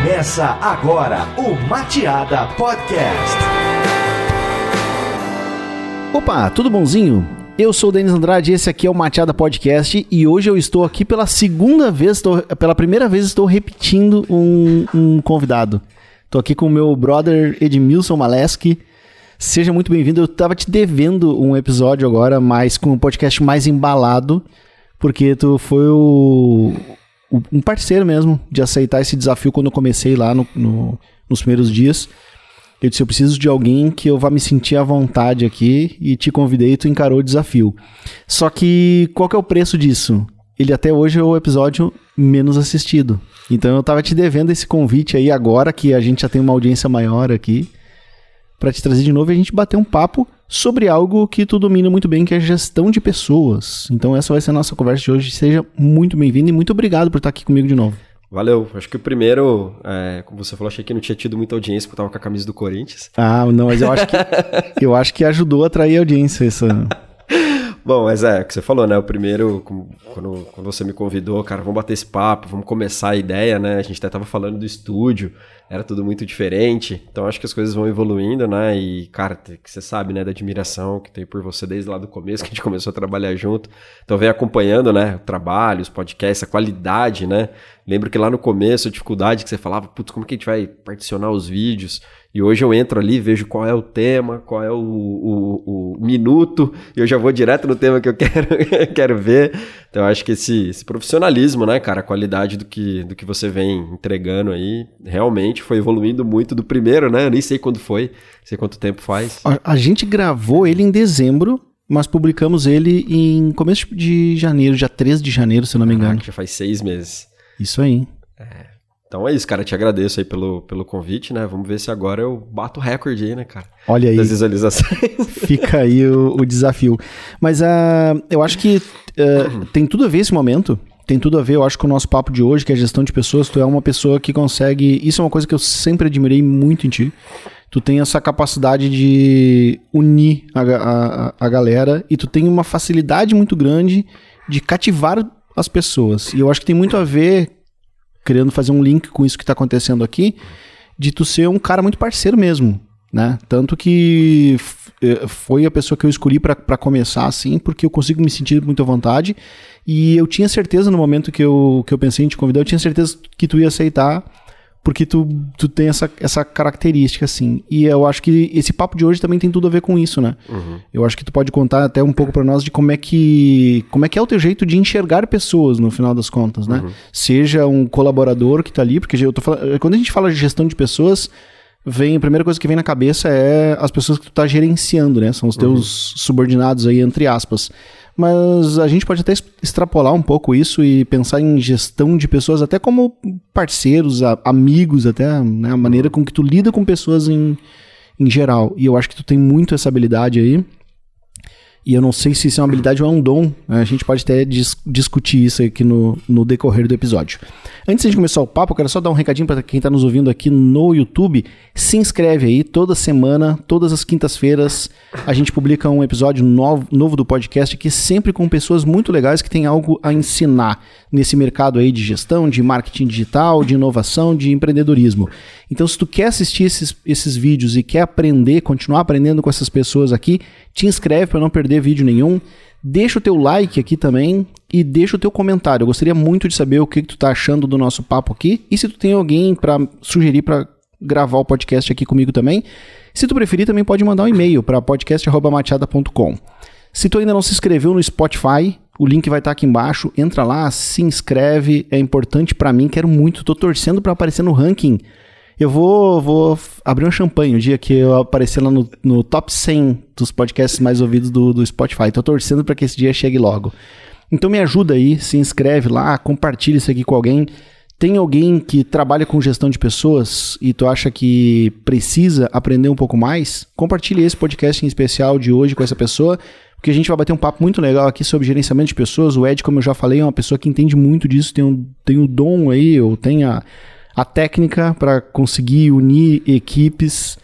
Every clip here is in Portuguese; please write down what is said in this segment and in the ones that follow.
Começa agora o Mateada Podcast. Opa, tudo bonzinho? Eu sou o Denis Andrade, esse aqui é o Mateada Podcast e hoje eu estou aqui pela primeira vez estou repetindo um convidado. Estou aqui com o meu brother Edmilson Maleski. Seja muito bem-vindo. Eu estava te devendo um episódio agora, mas com um podcast mais embalado, porque tu foi um parceiro mesmo de aceitar esse desafio quando eu comecei lá nos primeiros dias. Eu disse, eu preciso de alguém que eu vá me sentir à vontade aqui e te convidei e tu encarou o desafio. Só que qual que é o preço disso? Ele até hoje é o episódio menos assistido. Então eu tava te devendo esse convite aí agora que a gente já tem uma audiência maior aqui para te trazer de novo e a gente bater um papo sobre algo que tu domina muito bem, que é a gestão de pessoas. Então essa vai ser a nossa conversa de hoje. Seja muito bem-vindo e muito obrigado por estar aqui comigo de novo. Valeu. Acho que o primeiro, como você falou, achei que não tinha tido muita audiência porque eu tava com a camisa do Corinthians. Ah, não, mas eu acho que ajudou a atrair a audiência essa... Bom, mas o que você falou, né? O primeiro, quando você me convidou, cara, vamos bater esse papo, vamos começar a ideia, né? A gente até tava falando do estúdio, era tudo muito diferente. Então acho que as coisas vão evoluindo, né? E, cara, que você sabe, né? Da admiração que tem por você desde lá do começo, que a gente começou a trabalhar junto. Então vem acompanhando, né? O trabalho, os podcasts, a qualidade, né? Lembro que lá no começo, a dificuldade que você falava, putz, como que a gente vai particionar os vídeos? E hoje eu entro ali, vejo qual é o tema, qual é o minuto, e eu já vou direto no tema que eu quero ver. Então eu acho que esse profissionalismo, né, cara, a qualidade do que você vem entregando aí, realmente foi evoluindo muito do primeiro, né? Eu nem sei quando foi, não sei quanto tempo faz. A gente gravou ele em dezembro, mas publicamos ele em começo de janeiro, dia 13 de janeiro, se eu não me engano. Já faz 6 meses. Isso aí. Então é isso, cara, te agradeço aí pelo convite, né, vamos ver se agora eu bato o recorde aí, né, cara. Olha aí. Das visualizações. Fica aí o desafio. Mas eu acho que tem tudo a ver esse momento, tem tudo a ver, eu acho, com o nosso papo de hoje, que é a gestão de pessoas. Tu é uma pessoa que consegue, isso é uma coisa que eu sempre admirei muito em ti, tu tem essa capacidade de unir a galera e tu tem uma facilidade muito grande de cativar as pessoas. E eu acho que tem muito a ver, querendo fazer um link com isso que está acontecendo aqui, de tu ser um cara muito parceiro mesmo, né? Tanto que foi a pessoa que eu escolhi para começar assim, porque eu consigo me sentir muito à vontade e eu tinha certeza no momento que eu pensei em te convidar, eu tinha certeza que tu ia aceitar, porque tu tem essa característica, assim. E eu acho que esse papo de hoje também tem tudo a ver com isso, né? Uhum. Eu acho que tu pode contar até um pouco pra nós de como é que é o teu jeito de enxergar pessoas, no final das contas, né? Uhum. Seja um colaborador que tá ali, porque eu tô falando, quando a gente fala de gestão de pessoas, a primeira coisa que vem na cabeça é as pessoas que tu tá gerenciando, né? São os teus subordinados aí, entre aspas. Mas a gente pode até extrapolar um pouco isso e pensar em gestão de pessoas até como parceiros, amigos até, né? A maneira com que tu lida com pessoas em geral. E eu acho que tu tem muito essa habilidade aí. E eu não sei se isso é uma habilidade ou é um dom. Né? A gente pode até discutir isso aqui no decorrer do episódio. Antes de começar o papo, eu quero só dar um recadinho para quem está nos ouvindo aqui no YouTube. Se inscreve aí, toda semana, todas as quintas-feiras, a gente publica um episódio novo do podcast aqui, sempre com pessoas muito legais que têm algo a ensinar nesse mercado aí de gestão, de marketing digital, de inovação, de empreendedorismo. Então, se tu quer assistir esses vídeos e quer aprender, continuar aprendendo com essas pessoas aqui, te inscreve para não perder vídeo nenhum. Deixa o teu like aqui também e deixa o teu comentário. Eu gostaria muito de saber o que tu tá achando do nosso papo aqui e se tu tem alguém para sugerir para gravar o podcast aqui comigo também. Se tu preferir, também pode mandar um e-mail para podcast@mateada.com. Se tu ainda não se inscreveu no Spotify, o link vai estar aqui embaixo. Entra lá, se inscreve, é importante para mim, quero muito, tô torcendo para aparecer no ranking. Eu vou abrir um champanhe o dia que eu aparecer lá no top 100 dos podcasts mais ouvidos do Spotify. Tô torcendo para que esse dia chegue logo. Então me ajuda aí, se inscreve lá, compartilha isso aqui com alguém. Tem alguém que trabalha com gestão de pessoas e tu acha que precisa aprender um pouco mais? Compartilha esse podcast em especial de hoje com essa pessoa, porque a gente vai bater um papo muito legal aqui sobre gerenciamento de pessoas. O Ed, como eu já falei, é uma pessoa que entende muito disso, tem o dom aí, ou tem a técnica para conseguir unir equipes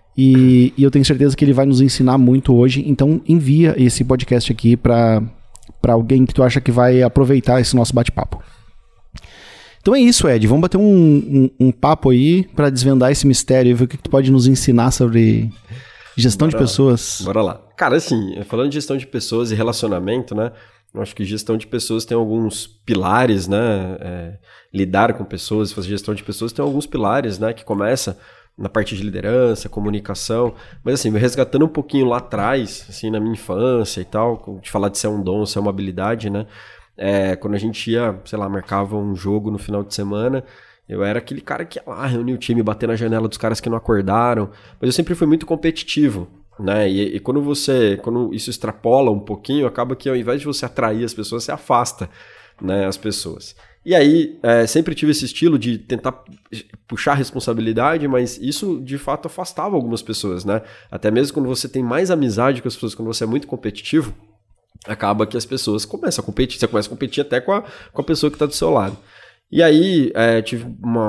e eu tenho certeza que ele vai nos ensinar muito hoje. Então envia esse podcast aqui para alguém que tu acha que vai aproveitar esse nosso bate-papo. Então é isso, Ed. Vamos bater um papo aí pra desvendar esse mistério e ver o que tu pode nos ensinar sobre gestão de pessoas. Bora lá. Cara, assim, falando de gestão de pessoas e relacionamento, né? Eu acho que gestão de pessoas tem alguns pilares, né? Lidar com pessoas, fazer gestão de pessoas tem alguns pilares, né? Que começa na parte de liderança, comunicação. Mas assim, me resgatando um pouquinho lá atrás, assim, na minha infância e tal, de falar de ser um dom, ser uma habilidade, né? Quando a gente ia, sei lá, marcava um jogo no final de semana, eu era aquele cara que ia lá reunir o time, bater na janela dos caras que não acordaram. Mas eu sempre fui muito competitivo, né? E quando isso extrapola um pouquinho, acaba que ao invés de você atrair as pessoas, você afasta, né, as pessoas. E aí, sempre tive esse estilo de tentar puxar a responsabilidade, mas isso, de fato, afastava algumas pessoas, né? Até mesmo quando você tem mais amizade com as pessoas, quando você é muito competitivo, acaba que as pessoas começam a competir. Você começa a competir até com a pessoa que está do seu lado. E aí, tive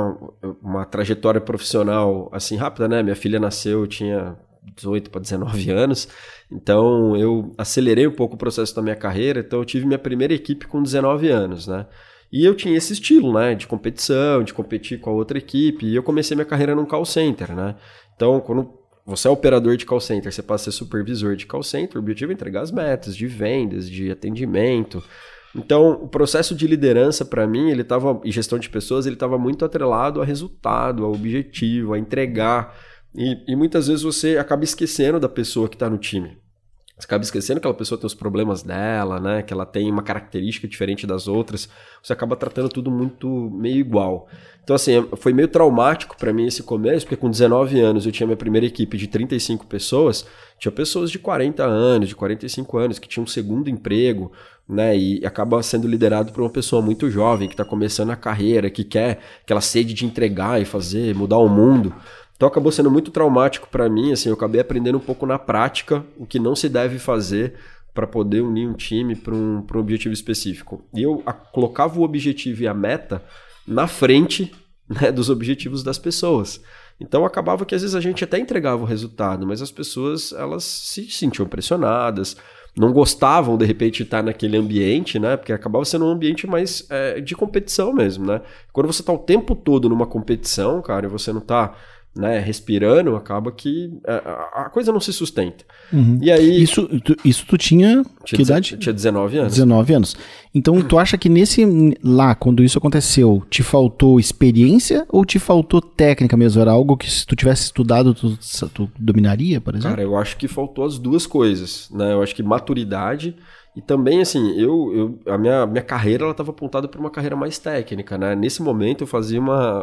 uma trajetória profissional, assim, rápida, né? Minha filha nasceu, eu tinha 18 para 19 anos, então eu acelerei um pouco o processo da minha carreira, então eu tive minha primeira equipe com 19 anos, né? E eu tinha esse estilo, né, de competição, de competir com a outra equipe, e eu comecei minha carreira num call center, né? Então, quando você é operador de call center, você passa a ser supervisor de call center, o objetivo é entregar as metas de vendas, de atendimento. Então, o processo de liderança, para mim, e gestão de pessoas, ele estava muito atrelado a resultado, a objetivo, a entregar. E muitas vezes você acaba esquecendo da pessoa que está no time. Você acaba esquecendo que aquela pessoa tem os problemas dela, né? Que ela tem uma característica diferente das outras. Você acaba tratando tudo meio igual. Então, assim, foi meio traumático para mim esse começo, porque com 19 anos eu tinha minha primeira equipe de 35 pessoas, tinha pessoas de 40 anos, de 45 anos, que tinham um segundo emprego, né? E acaba sendo liderado por uma pessoa muito jovem, que está começando a carreira, que quer aquela sede de entregar e fazer, mudar o mundo. Então acabou sendo muito traumático para mim, assim, eu acabei aprendendo um pouco na prática o que não se deve fazer para poder unir um time para um objetivo específico. E eu colocava o objetivo e a meta na frente, né, dos objetivos das pessoas. Então acabava que às vezes a gente até entregava o resultado, mas as pessoas, elas se sentiam pressionadas, não gostavam de repente de estar naquele ambiente, né? Porque acabava sendo um ambiente mais de competição mesmo, né? Quando você está o tempo todo numa competição, cara, e você não está, né, respirando, acaba que a coisa não se sustenta. Uhum. E aí... Isso tu tinha que idade? Tinha 19 anos. 19 anos. Então, tu acha que quando isso aconteceu, te faltou experiência ou te faltou técnica mesmo? Era algo que se tu tivesse estudado, tu dominaria, por exemplo? Cara, eu acho que faltou as duas coisas, né? Eu acho que maturidade e também, assim, a minha carreira ela estava apontada para uma carreira mais técnica, né? Nesse momento eu fazia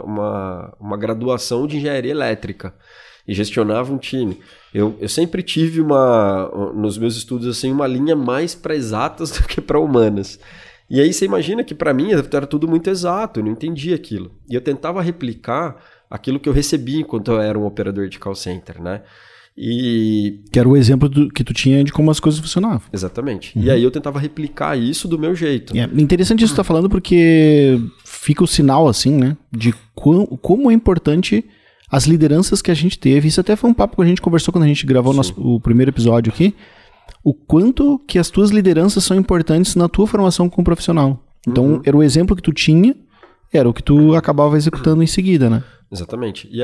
uma graduação de engenharia elétrica e gestionava um time. Eu sempre tive nos meus estudos assim, uma linha mais para exatas do que para humanas. E aí você imagina que para mim era tudo muito exato, eu não entendia aquilo. E eu tentava replicar aquilo que eu recebia enquanto eu era um operador de call center, né? Que era o exemplo que tu tinha de como as coisas funcionavam. Exatamente. Uhum. E aí eu tentava replicar isso do meu jeito. É interessante isso que tu tá falando, porque fica o sinal, assim, né, de como é importante as lideranças que a gente teve. Isso até foi um papo que a gente conversou quando a gente gravou o primeiro episódio aqui. O quanto que as tuas lideranças são importantes na tua formação como profissional. Então, era o exemplo que tu tinha, era o que tu acabava executando em seguida, né? Exatamente. E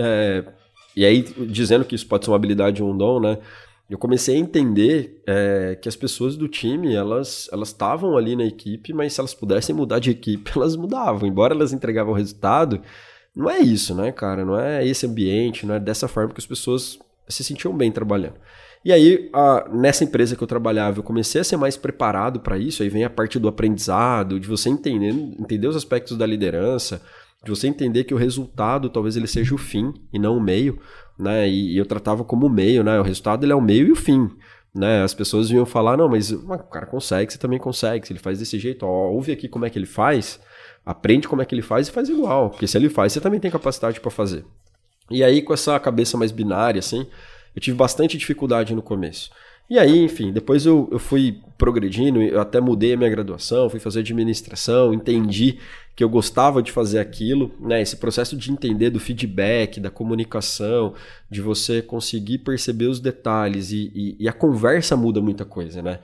aí, dizendo que isso pode ser uma habilidade ou um dom, né? Eu comecei a entender que as pessoas do time, elas estavam ali na equipe, mas se elas pudessem mudar de equipe, elas mudavam. Embora elas entregavam o resultado, não é isso, né, cara? Não é esse ambiente, não é dessa forma que as pessoas se sentiam bem trabalhando. E aí, nessa empresa que eu trabalhava, eu comecei a ser mais preparado para isso. Aí vem a parte do aprendizado, de você entender os aspectos da liderança, de você entender que o resultado talvez ele seja o fim e não o meio, né? E eu tratava como o meio, né? O resultado ele é o meio e o fim, né? As pessoas vinham falar, não, mas o cara consegue, você também consegue. Se ele faz desse jeito, ouve aqui como é que ele faz, aprende como é que ele faz e faz igual. Porque se ele faz, você também tem capacidade para fazer. E aí, com essa cabeça mais binária, assim, eu tive bastante dificuldade no começo. E aí, enfim, depois eu fui progredindo, eu até mudei a minha graduação, fui fazer administração, entendi que eu gostava de fazer aquilo, né? Esse processo de entender do feedback, da comunicação, de você conseguir perceber os detalhes e a conversa muda muita coisa, né?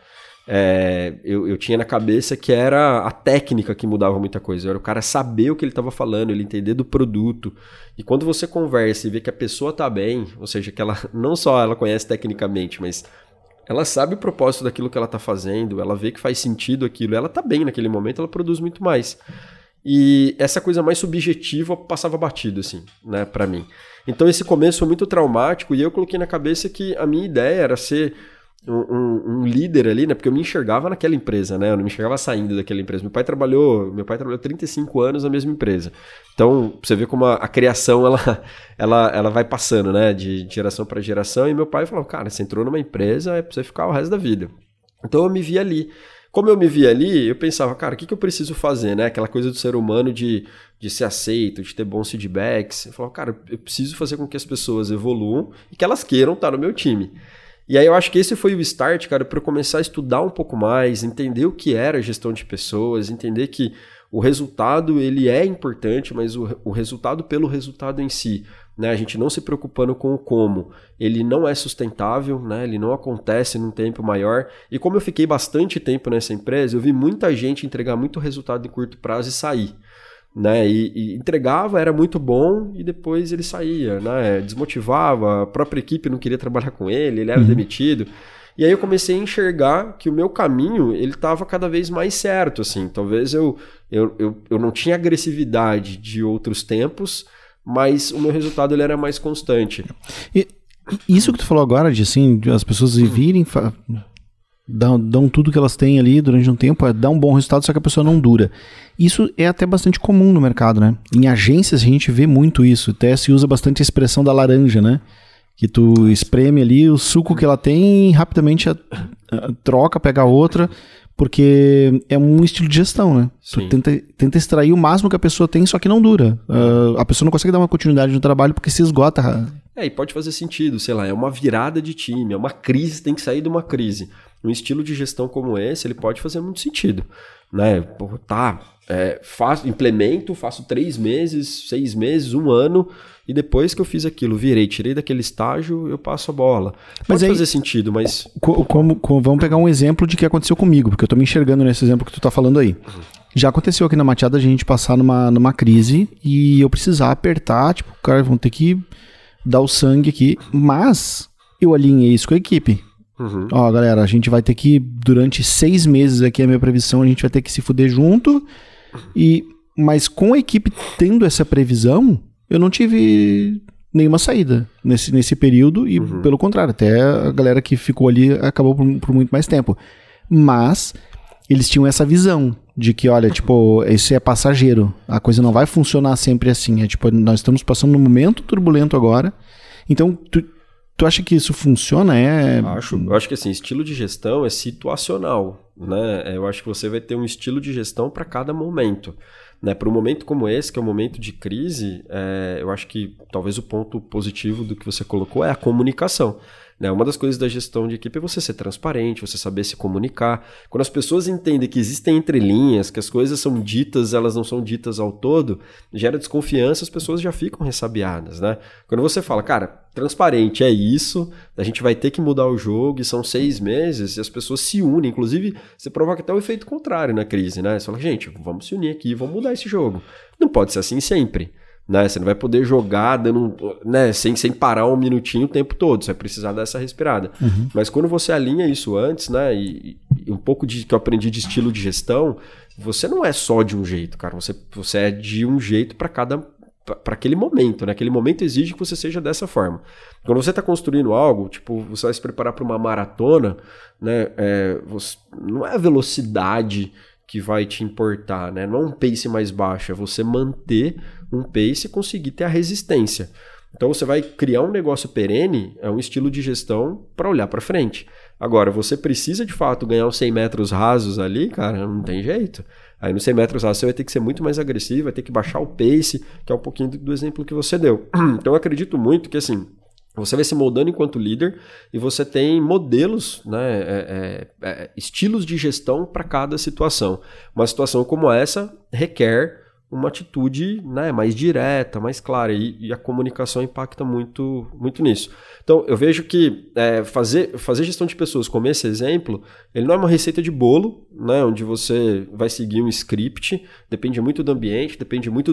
eu tinha na cabeça que era a técnica que mudava muita coisa. Era o cara saber o que ele estava falando, ele entender do produto. E quando você conversa e vê que a pessoa está bem, ou seja, que ela não só ela conhece tecnicamente, mas ela sabe o propósito daquilo que ela está fazendo, ela vê que faz sentido aquilo, ela está bem naquele momento, ela produz muito mais. E essa coisa mais subjetiva passava batido, assim, né, pra mim. Então esse começo foi muito traumático e eu coloquei na cabeça que a minha ideia era ser um líder ali, né, porque eu me enxergava naquela empresa, né, eu não me enxergava saindo daquela empresa. Meu pai trabalhou 35 anos na mesma empresa. Então, você vê como a criação, ela vai passando, né, de geração para geração, e meu pai falou, cara, você entrou numa empresa, é pra você ficar o resto da vida. Então eu me via ali. Como eu me via ali, eu pensava, cara, o que eu preciso fazer, né? Aquela coisa do ser humano de ser aceito, de ter bons feedbacks. Eu falava, cara, eu preciso fazer com que as pessoas evoluam e que elas queiram estar no meu time. E aí eu acho que esse foi o start, cara, para eu começar a estudar um pouco mais, entender o que era gestão de pessoas, entender que o resultado, ele é importante, mas o resultado pelo resultado em si, né? A gente não se preocupando com o como, ele não é sustentável, né? Ele não acontece num tempo maior. E como eu fiquei bastante tempo nessa empresa, eu vi muita gente entregar muito resultado em curto prazo e sair, né? E entregava, era muito bom e depois ele saía, né? Desmotivava, a própria equipe não queria trabalhar com ele era demitido. E aí eu comecei a enxergar que o meu caminho, ele estava cada vez mais certo, assim. Talvez eu não tinha agressividade de outros tempos, mas o meu resultado ele era mais constante. E isso que tu falou agora, de assim, as pessoas virem, dão tudo que elas têm ali durante um tempo, dá um bom resultado, só que a pessoa não dura. Isso é até bastante comum no mercado, né? Em agências a gente vê muito isso, até se usa bastante a expressão da laranja, né? Que tu espreme ali o suco que ela tem e rapidamente troca, pega outra, porque é um estilo de gestão, né? Sim. Tu tenta extrair o máximo que a pessoa tem, só que não dura. A pessoa não consegue dar uma continuidade no trabalho porque se esgota. E pode fazer sentido, sei lá, é uma virada de time, é uma crise, tem que sair de uma crise. Um estilo de gestão como esse, ele pode fazer muito sentido, né? Pô, implemento, faço 3 meses, 6 meses, 1 ano, e depois que eu fiz aquilo, tirei daquele estágio, eu passo a bola. Pode fazer sentido, mas... Vamos pegar um exemplo de que aconteceu comigo, porque eu tô me enxergando nesse exemplo que tu tá falando aí. Já aconteceu aqui na Mateada a gente passar numa crise e eu precisar apertar, tipo, cara, vão ter que dar o sangue aqui, mas eu alinhei isso com a equipe. Ó, galera, a gente vai ter que, durante 6 meses aqui, a minha previsão, a gente vai ter que se fuder junto, mas com a equipe tendo essa previsão, eu não tive nenhuma saída nesse período e, pelo contrário, até a galera que ficou ali acabou por muito mais tempo. Mas eles tinham essa visão de que, olha, tipo, isso é passageiro, a coisa não vai funcionar sempre assim. É tipo, nós estamos passando num momento turbulento agora, então tu acha que isso funciona? Eu acho que assim, estilo de gestão é situacional, né? Eu acho que você vai ter um estilo de gestão para cada momento, né? Para um momento como esse, que é um momento de crise, eu acho que talvez o ponto positivo do que você colocou é a comunicação. Né? Uma das coisas da gestão de equipe é você ser transparente, você saber se comunicar. Quando as pessoas entendem que existem entrelinhas, que as coisas são ditas, elas não são ditas ao todo, gera desconfiança, as pessoas já ficam ressabiadas, né? Quando você fala, cara, transparente é isso, a gente vai ter que mudar o jogo e são 6 meses e as pessoas se unem. Inclusive, você provoca até o efeito contrário na crise, né? Você fala, gente, vamos se unir aqui, vamos mudar esse jogo. Não pode ser assim sempre. Né? Você não vai poder jogar dando, né? sem parar um minutinho o tempo todo, você vai precisar dessa respirada. Mas quando você alinha isso antes, né? E um pouco que eu aprendi de estilo de gestão, você não é só de um jeito, cara, você é de um jeito para aquele momento, né? Aquele momento exige que você seja dessa forma. Quando você está construindo algo, tipo, você vai se preparar para uma maratona, né? Não é a velocidade que vai te importar, né? Não é um pace mais baixo, é você manter um pace e conseguir ter a resistência. Então você vai criar um negócio perene, é um estilo de gestão para olhar para frente. Agora, você precisa de fato ganhar os 100 metros rasos ali, cara, não tem jeito. Aí nos 100 metros rasos você vai ter que ser muito mais agressivo, vai ter que baixar o pace, que é um pouquinho do exemplo que você deu. Então eu acredito muito que assim, você vai se moldando enquanto líder e você tem modelos, né, estilos de gestão para cada situação. Uma situação como essa requer uma atitude, né, mais direta, mais clara, e a comunicação impacta muito, muito nisso. Então, eu vejo que fazer gestão de pessoas como esse exemplo, ele não é uma receita de bolo, né, onde você vai seguir um script, depende muito do ambiente, depende muito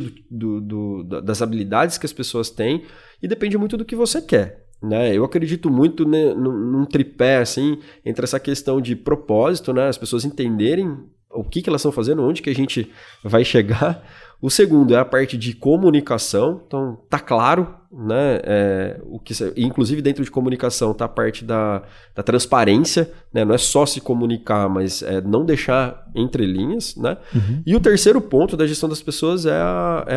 das habilidades que as pessoas têm e depende muito do que você quer. Né? Eu acredito muito num tripé assim, entre essa questão de propósito, né, as pessoas entenderem o que elas estão fazendo, onde que a gente vai chegar. O segundo é a parte de comunicação, então tá claro, né, inclusive dentro de comunicação tá a parte da transparência, né, não é só se comunicar, mas não deixar entre linhas, né? Uhum. E o terceiro ponto da gestão das pessoas é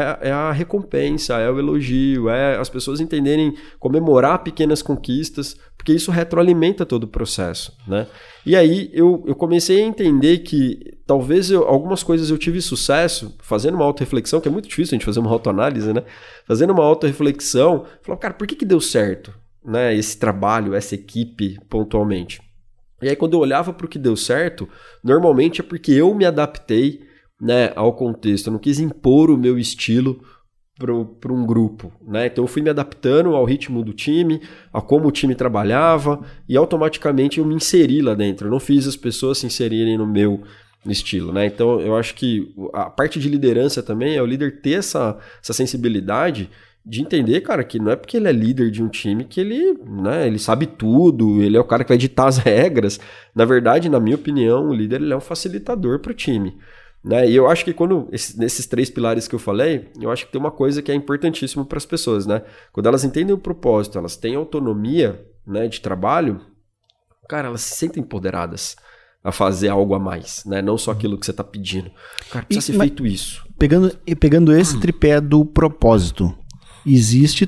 a recompensa, é o elogio, é as pessoas entenderem comemorar pequenas conquistas, porque isso retroalimenta todo o processo, né? E aí eu comecei a entender que talvez algumas coisas eu tive sucesso fazendo uma autorreflexão, que é muito difícil a gente fazer uma autoanálise, né? Fazendo uma autorreflexão, falando, cara, por que deu certo, né, esse trabalho, essa equipe pontualmente? E aí quando eu olhava para o que deu certo, normalmente é porque eu me adaptei, né, ao contexto, eu não quis impor o meu estilo para um grupo, né? Então eu fui me adaptando ao ritmo do time, a como o time trabalhava e automaticamente eu me inseri lá dentro. Eu não fiz as pessoas se inserirem no meu estilo, né? Então eu acho que a parte de liderança também é o líder ter essa sensibilidade de entender, cara, que não é porque ele é líder de um time que ele, né, ele sabe tudo, ele é o cara que vai ditar as regras. Na verdade, na minha opinião, o líder ele é um facilitador para o time. Né? E eu acho que nesses 3 pilares que eu falei, eu acho que tem uma coisa que é importantíssima para as pessoas, né? Quando elas entendem o propósito, elas têm autonomia, né, de trabalho, cara, elas se sentem empoderadas a fazer algo a mais, né? Não só aquilo que você está pedindo. Cara, precisa ser feito isso. Pegando esse tripé do propósito, existe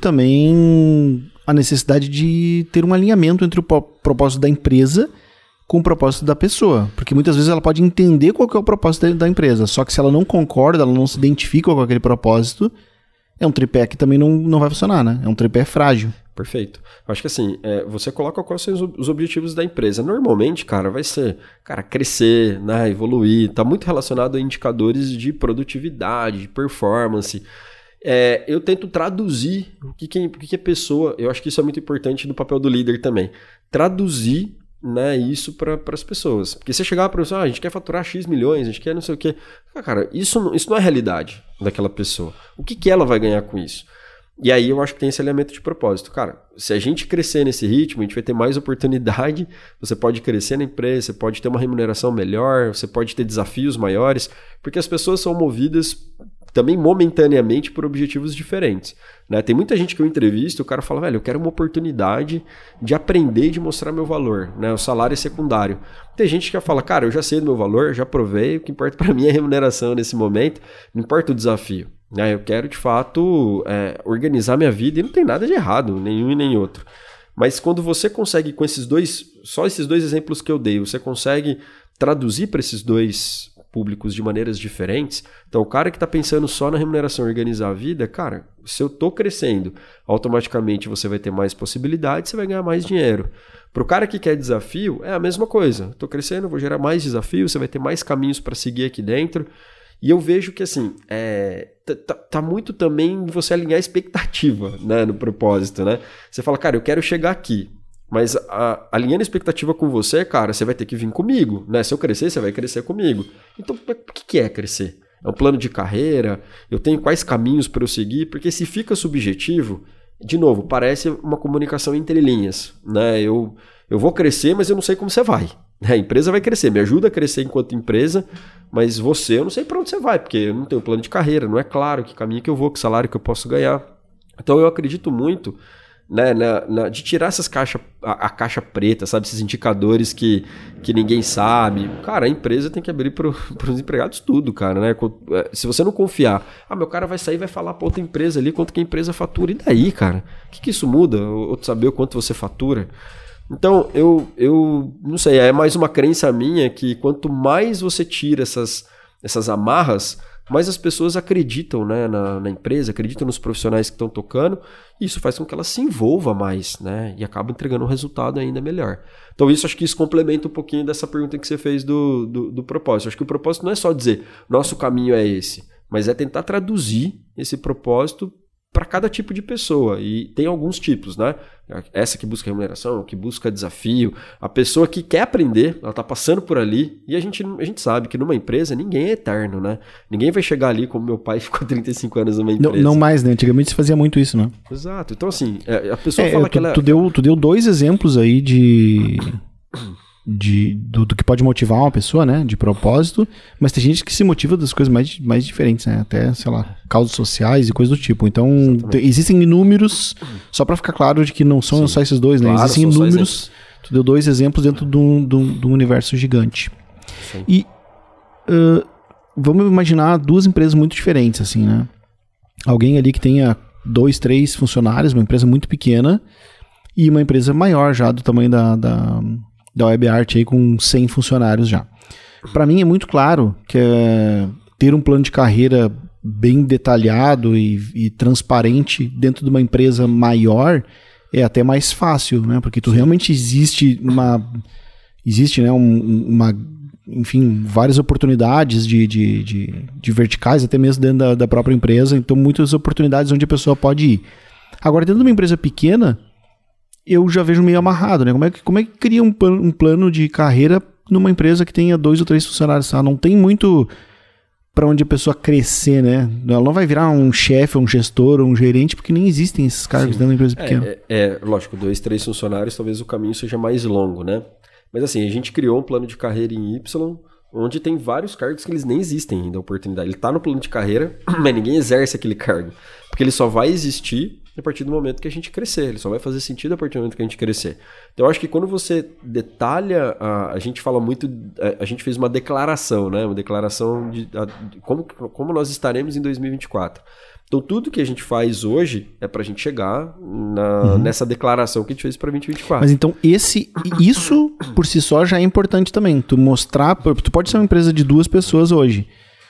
também a necessidade de ter um alinhamento entre o propósito da empresa com o propósito da pessoa, porque muitas vezes ela pode entender qual que é o propósito da empresa, só que se ela não concorda, ela não se identifica com aquele propósito, é um tripé que também não vai funcionar, né? É um tripé frágil. Perfeito. Acho que assim, você coloca quais são os objetivos da empresa. Normalmente, cara, vai ser, crescer, né, evoluir, tá muito relacionado a indicadores de produtividade, de performance. Eu tento traduzir o que é pessoa, eu acho que isso é muito importante no papel do líder também, traduzir, né, isso para as pessoas. Porque você chegar para a pessoa, a gente quer faturar X milhões, a gente quer não sei o quê. Cara, isso não é a realidade daquela pessoa. O que ela vai ganhar com isso? E aí eu acho que tem esse elemento de propósito. Cara, se a gente crescer nesse ritmo, a gente vai ter mais oportunidade, você pode crescer na empresa, você pode ter uma remuneração melhor, você pode ter desafios maiores, porque as pessoas são movidas também momentaneamente por objetivos diferentes, né? Tem muita gente que eu entrevisto, o cara fala, velho, eu quero uma oportunidade de aprender e de mostrar meu valor, né? O salário é secundário. Tem gente que fala, cara, eu já sei do meu valor, já provei, o que importa para mim é a remuneração nesse momento, não importa o desafio, né? Eu quero, de fato, organizar minha vida e não tem nada de errado, nenhum e nem outro. Mas quando você consegue, com esses dois exemplos que eu dei, você consegue traduzir para esses dois públicos de maneiras diferentes. Então, o cara que está pensando só na remuneração e organizar a vida, cara, se eu estou crescendo, automaticamente você vai ter mais possibilidades, você vai ganhar mais dinheiro. Para o cara que quer desafio, é a mesma coisa. Estou crescendo, vou gerar mais desafios, você vai ter mais caminhos para seguir aqui dentro. E eu vejo que, assim, tá muito também você alinhar a expectativa, né, no propósito, né? Você fala, cara, eu quero chegar aqui. Mas alinhando a expectativa com você, cara, você vai ter que vir comigo, né? Se eu crescer, você vai crescer comigo. Então, o que é crescer? É um plano de carreira? Eu tenho quais caminhos para eu seguir? Porque se fica subjetivo, de novo, parece uma comunicação entre linhas, né? Eu vou crescer, mas eu não sei como você vai. A empresa vai crescer, me ajuda a crescer enquanto empresa, mas eu não sei para onde você vai, porque eu não tenho plano de carreira, não é claro que caminho que eu vou, que salário que eu posso ganhar. Então, eu acredito muito, né, de tirar essas a caixa preta, sabe? Esses indicadores que ninguém sabe. Cara, a empresa tem que abrir para os empregados tudo, cara, né? Se você não confiar, meu cara vai sair e vai falar para outra empresa ali quanto que a empresa fatura. E daí, cara? O que isso muda? Ou saber o quanto você fatura? Então, eu não sei, é mais uma crença minha que quanto mais você tira essas amarras, mais as pessoas acreditam, né, na empresa, acreditam nos profissionais que estão tocando, e isso faz com que ela se envolva mais, né, e acaba entregando um resultado ainda melhor. Então acho que isso complementa um pouquinho dessa pergunta que você fez do propósito. Acho que o propósito não é só dizer, nosso caminho é esse, mas é tentar traduzir esse propósito para cada tipo de pessoa. E tem alguns tipos, né? Essa que busca remuneração, que busca desafio, a pessoa que quer aprender, ela está passando por ali, e a gente sabe que numa empresa ninguém é eterno, né? Ninguém vai chegar ali como meu pai ficou 35 anos numa empresa. Não mais, né? Antigamente se fazia muito isso, né? Exato. Então, assim, a pessoa fala que ela... Tu deu 2 exemplos aí do que pode motivar uma pessoa, né? De propósito, mas tem gente que se motiva das coisas mais diferentes, né? Até, sei lá, causas sociais e coisas do tipo. Então, existem inúmeros, só pra ficar claro de que não são só esses dois, né? Claro, existem inúmeros. Tu deu 2 exemplos dentro de um universo gigante. Sim. E vamos imaginar 2 empresas muito diferentes, assim, né? Alguém ali que tenha 2, 3 funcionários, uma empresa muito pequena, e uma empresa maior já, do tamanho da WebArt aí, com 100 funcionários já. Para mim é muito claro que ter um plano de carreira bem detalhado e transparente dentro de uma empresa maior é até mais fácil, né? Porque tu realmente existe, né, enfim, várias oportunidades de verticais, até mesmo dentro da própria empresa, então muitas oportunidades onde a pessoa pode ir. Agora, dentro de uma empresa pequena, eu já vejo meio amarrado, né? Como é que cria um plano de carreira numa empresa que tenha 2 ou 3 funcionários? Tá? Não tem muito para onde a pessoa crescer, né? Ela não vai virar um chefe, um gestor, um gerente, porque nem existem esses cargos dentro da empresa pequena. Lógico, 2, 3 funcionários, talvez o caminho seja mais longo, né? Mas assim, a gente criou um plano de carreira em Y, onde tem vários cargos que eles nem existem ainda, a oportunidade. Ele está no plano de carreira, mas ninguém exerce aquele cargo. Porque ele só vai existir a partir do momento que a gente crescer. Ele só vai fazer sentido a partir do momento que a gente crescer. Então, eu acho que quando você detalha, a gente fala muito, a gente fez uma declaração, né? Uma declaração de como nós estaremos em 2024. Então, tudo que a gente faz hoje é para a gente chegar nessa declaração que a gente fez para 2024. Mas então, isso por si só já é importante também. Tu mostrar, tu pode ser uma empresa de 2 pessoas hoje,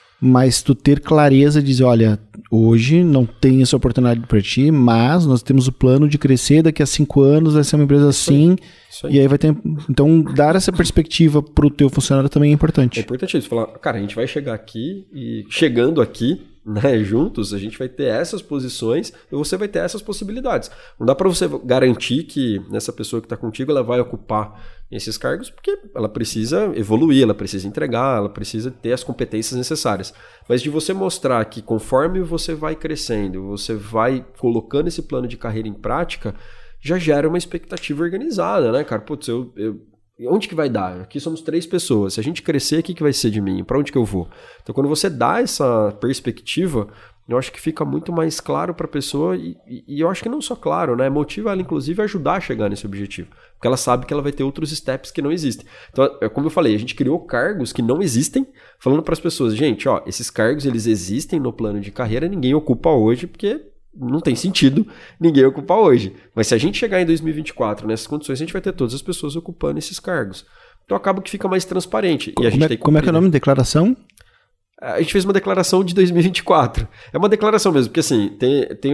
mas tu ter clareza de dizer, olha, hoje não tem essa oportunidade para ti, mas nós temos o plano de crescer, daqui a 5 anos vai ser uma empresa assim, isso aí. E aí vai ter... Então, dar essa perspectiva pro teu funcionário também é importante. É importante isso, falar, cara, a gente vai chegar aqui e chegando aqui, né, juntos, a gente vai ter essas posições e você vai ter essas possibilidades. Não dá para você garantir que essa pessoa que está contigo, ela vai ocupar esses cargos, porque ela precisa evoluir, ela precisa entregar, ela precisa ter as competências necessárias. Mas de você mostrar que conforme você vai crescendo, você vai colocando esse plano de carreira em prática, já gera uma expectativa organizada, né, cara? Putz, onde que vai dar? Aqui somos 3 pessoas. Se a gente crescer, o que vai ser de mim? Para onde que eu vou? Então, quando você dá essa perspectiva, eu acho que fica muito mais claro para a pessoa e eu acho que não só claro, né? Motiva ela, inclusive, a ajudar a chegar nesse objetivo. Porque ela sabe que ela vai ter outros steps que não existem. Então, como eu falei, a gente criou cargos que não existem, falando para as pessoas, gente, ó, esses cargos, eles existem no plano de carreira, ninguém ocupa hoje, porque não tem sentido ninguém ocupar hoje. Mas se a gente chegar em 2024 nessas condições, a gente vai ter todas as pessoas ocupando esses cargos. Então acaba que fica mais transparente. E a gente como é que é o nome? Declaração? A gente fez uma declaração de 2024. É uma declaração mesmo, porque assim, tem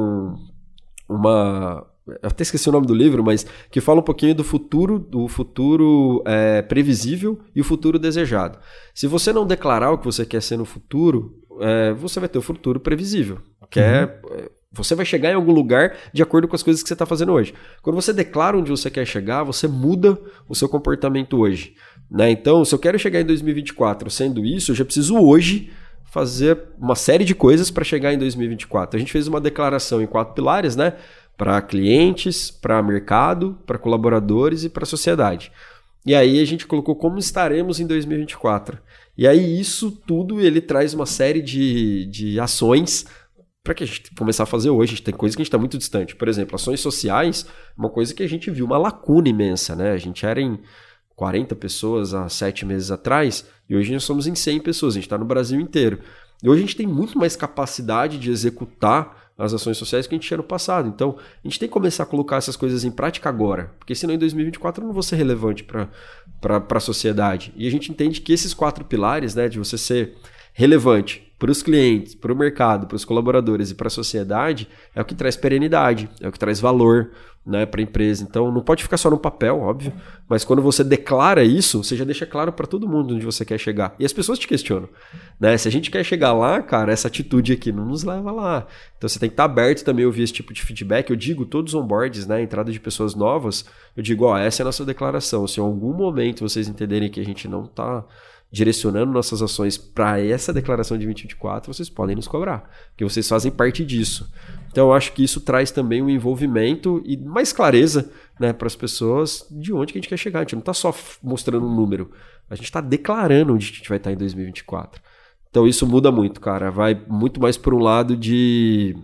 uma... Eu até esqueci o nome do livro, mas que fala um pouquinho do futuro previsível e o futuro desejado. Se você não declarar o que você quer ser no futuro, você vai ter o futuro previsível. Você vai chegar em algum lugar de acordo com as coisas que você está fazendo hoje. Quando você declara onde você quer chegar, você muda o seu comportamento hoje, né? Então, se eu quero chegar em 2024 sendo isso, eu já preciso hoje fazer uma série de coisas para chegar em 2024. A gente fez uma declaração em 4 pilares, né? Para clientes, para mercado, para colaboradores e para a sociedade. E aí a gente colocou como estaremos em 2024. E aí isso tudo ele traz uma série de ações para que a gente começar a fazer hoje. A gente tem coisas que a gente está muito distante. Por exemplo, ações sociais, uma coisa que a gente viu uma lacuna imensa, né? A gente era em 40 pessoas há 7 meses atrás e hoje nós somos em 100 pessoas. A gente está no Brasil inteiro. E hoje a gente tem muito mais capacidade de executar as ações sociais que a gente tinha no passado. Então, a gente tem que começar a colocar essas coisas em prática agora, porque senão em 2024 eu não vou ser relevante para a sociedade. E a gente entende que esses 4 pilares, né, de você ser relevante para os clientes, para o mercado, para os colaboradores e para a sociedade, é o que traz perenidade, é o que traz valor, né, para a empresa. Então não pode ficar só no papel, óbvio, mas quando você declara isso, você já deixa claro para todo mundo onde você quer chegar. E as pessoas te questionam, né? Se a gente quer chegar lá, cara, essa atitude aqui não nos leva lá. Então você tem que estar aberto também a ouvir esse tipo de feedback. Eu digo, todos os onboards, né, entrada de pessoas novas, eu digo, ó, essa é a nossa declaração. Se em algum momento vocês entenderem que a gente não está direcionando nossas ações para essa declaração de 2024, vocês podem nos cobrar, porque vocês fazem parte disso. Então eu acho que isso traz também um envolvimento e mais clareza, né, para as pessoas de onde que a gente quer chegar. A gente não está só mostrando um número, a gente está declarando onde a gente vai estar em 2024. Então isso muda muito, cara. Vai muito mais por um lado de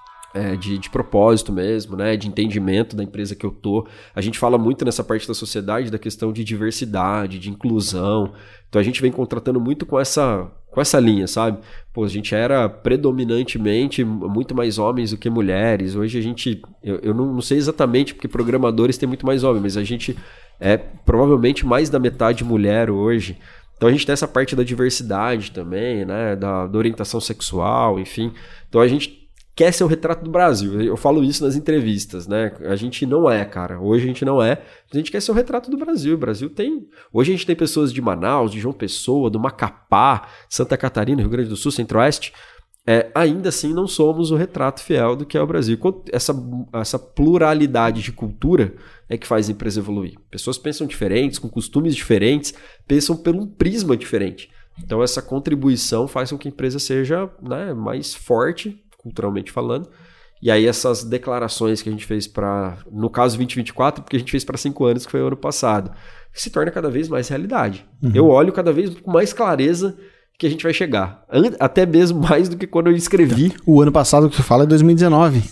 propósito mesmo, né? De entendimento da empresa que eu tô. A gente fala muito nessa parte da sociedade da questão de diversidade, de inclusão. Então a gente vem contratando muito com essa linha, sabe? Pô, a gente era predominantemente muito mais homens do que mulheres. Hoje a gente, eu não sei exatamente, porque programadores tem muito mais homens, mas a gente é provavelmente mais da metade mulher hoje. Então a gente tem essa parte da diversidade também, né? Da orientação sexual, enfim. Então a gente quer ser o retrato do Brasil. Eu falo isso nas entrevistas, né? A gente não é, cara. Hoje a gente não é. A gente quer ser o retrato do Brasil. O Brasil tem... Hoje a gente tem pessoas de Manaus, de João Pessoa, do Macapá, Santa Catarina, Rio Grande do Sul, Centro-Oeste. Ainda assim não somos o retrato fiel do que é o Brasil. Essa pluralidade de cultura é que faz a empresa evoluir. Pessoas pensam diferentes, com costumes diferentes, pensam por um prisma diferente. Então essa contribuição faz com que a empresa seja, né, mais forte, culturalmente falando, e aí essas declarações que a gente fez para, no caso 2024, porque a gente fez para 5 anos, que foi o ano passado, se torna cada vez mais realidade. Uhum. Eu olho cada vez com mais clareza que a gente vai chegar, até mesmo mais do que quando eu escrevi. O ano passado que você fala é 2019.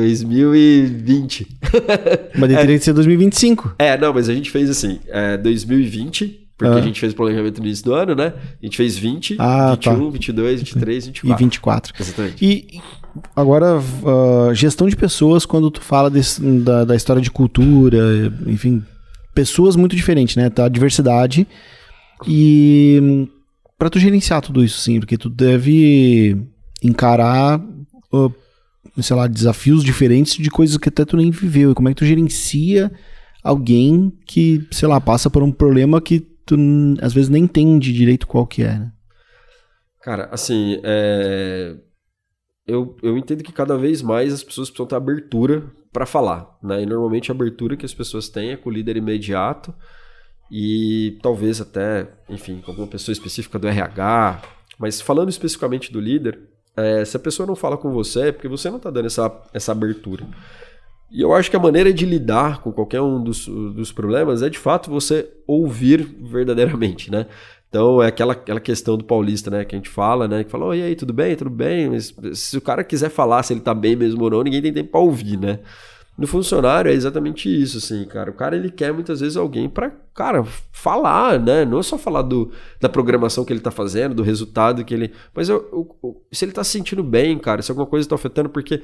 2020. Mas teria que ser 2025. Não, mas a gente fez assim, 2020... Porque a gente fez o planejamento no início do ano, né? A gente fez 20, 21, 22, 23, 24. E 24. Exatamente. E agora, gestão de pessoas, quando tu fala da história de cultura, enfim, pessoas muito diferentes, né? Tá? Diversidade. E para tu gerenciar tudo isso, sim, porque tu deve encarar, sei lá, desafios diferentes de coisas que até tu nem viveu. E como é que tu gerencia alguém que, sei lá, passa por um problema que tu às vezes nem entende direito qual que é, né? Cara, assim, eu entendo que cada vez mais as pessoas precisam ter abertura para falar, né? E normalmente a abertura que as pessoas têm é com o líder imediato e talvez até, enfim, com alguma pessoa específica do RH, mas falando especificamente do líder, se a pessoa não fala com você é porque você não está dando essa abertura. E eu acho que a maneira de lidar com qualquer um dos problemas é, de fato, você ouvir verdadeiramente, né? Então, é aquela questão do paulista, né? Que a gente fala, né? Que fala, e aí, tudo bem? Tudo bem? Mas se o cara quiser falar se ele tá bem mesmo ou não, ninguém tem tempo pra ouvir, né? No funcionário é exatamente isso, assim, cara. O cara, ele quer muitas vezes alguém pra, cara, falar, né? Não é só falar da programação que ele tá fazendo, do resultado que ele... Mas se ele tá se sentindo bem, cara, se alguma coisa tá afetando, porque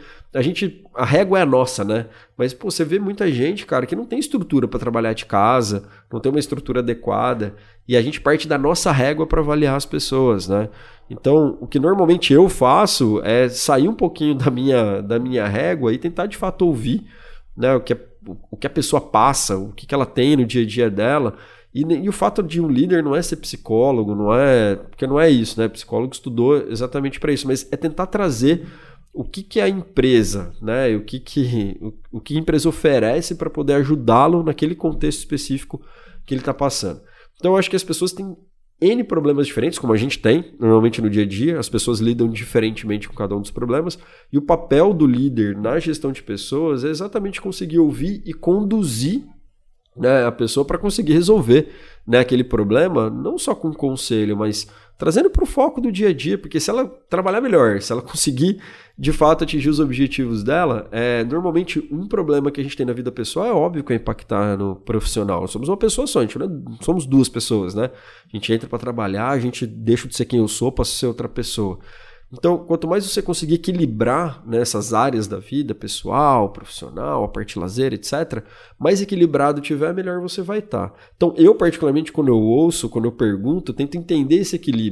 a régua é a nossa, né? Mas, pô, você vê muita gente, cara, que não tem estrutura pra trabalhar de casa, não tem uma estrutura adequada, e a gente parte da nossa régua pra avaliar as pessoas, né? Então, o que normalmente eu faço é sair um pouquinho da minha régua e tentar, de fato, ouvir, né, o que a pessoa passa, o que ela tem no dia a dia dela. E o fato de um líder não é ser psicólogo, porque não é isso, né? Psicólogo estudou exatamente para isso, mas é tentar trazer o que é a empresa, né? O que a empresa oferece para poder ajudá-lo naquele contexto específico que ele está passando. Então, eu acho que as pessoas têm N problemas diferentes, como a gente tem normalmente no dia a dia, as pessoas lidam diferentemente com cada um dos problemas, e o papel do líder na gestão de pessoas é exatamente conseguir ouvir e conduzir, né, a pessoa para conseguir resolver, né, aquele problema, não só com conselho, mas trazendo para o foco do dia a dia, porque se ela trabalhar melhor, se ela conseguir de fato atingir os objetivos dela, normalmente um problema que a gente tem na vida pessoal é óbvio que vai impactar no profissional. Somos uma pessoa só, a gente não somos duas pessoas, né? A gente entra para trabalhar, a gente deixa de ser quem eu sou para ser outra pessoa. Então, quanto mais você conseguir equilibrar nessas áreas da vida, pessoal, profissional, a parte lazer, etc., mais equilibrado tiver, melhor você vai estar. Então, eu particularmente, quando eu ouço, quando eu pergunto, eu tento entender esse equilíbrio,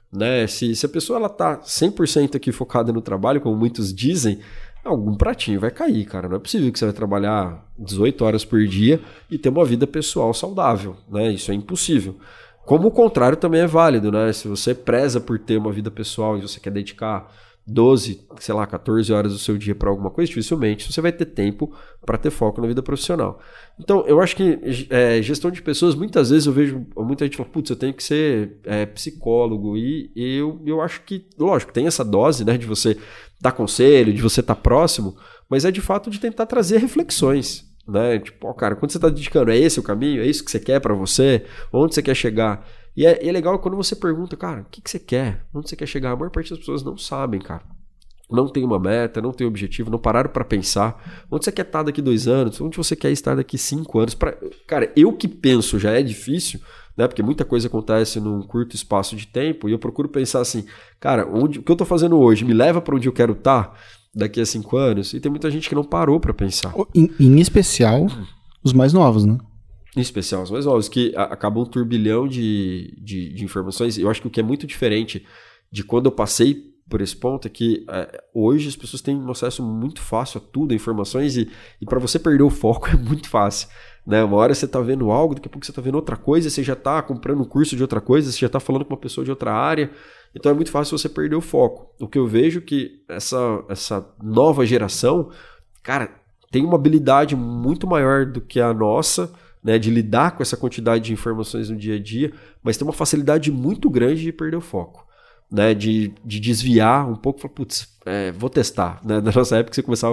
né? Se a pessoa ela tá 100% aqui focada no trabalho, como muitos dizem, algum pratinho vai cair, cara. Não é possível que você vai trabalhar 18 horas por dia e ter uma vida pessoal saudável, né? Isso é impossível. Como o contrário também é válido, né? Se você preza por ter uma vida pessoal e você quer dedicar 12, 14 horas do seu dia para alguma coisa, dificilmente você vai ter tempo para ter foco na vida profissional. Então, eu acho que gestão de pessoas, muitas vezes eu vejo muita gente falar, putz, eu tenho que ser psicólogo, e eu acho que, lógico, tem essa dose, né, de você dar conselho, de você estar próximo, mas é de fato de tentar trazer reflexões, né, tipo, cara, quando você está dedicando, é esse o caminho? É isso que você quer para você? Onde você quer chegar? E é legal quando você pergunta, cara, o que você quer? Onde você quer chegar? A maior parte das pessoas não sabem, cara. Não tem uma meta, não tem um objetivo, não pararam para pensar. Onde você quer estar daqui 2 anos? Onde você quer estar daqui 5 anos? Cara, eu que penso já é difícil, né? Porque muita coisa acontece num curto espaço de tempo e eu procuro pensar assim, cara, o que eu tô fazendo hoje me leva para onde eu quero estar daqui a 5 anos? E tem muita gente que não parou para pensar. Em especial, os mais novos, né? Em especial os mais novos, que acabam um turbilhão de informações. Eu acho que o que é muito diferente de quando eu passei por esse ponto é que hoje as pessoas têm um acesso muito fácil a tudo, a informações, e para você perder o foco é muito fácil, né? Uma hora você está vendo algo, daqui a pouco você está vendo outra coisa, você já está comprando um curso de outra coisa, você já está falando com uma pessoa de outra área, então é muito fácil você perder o foco. O que eu vejo que essa nova geração, cara, tem uma habilidade muito maior do que a nossa, né, de lidar com essa quantidade de informações no dia a dia, mas tem uma facilidade muito grande de perder o foco, né, de desviar um pouco, falar, putz, vou testar, né? Na nossa época você começava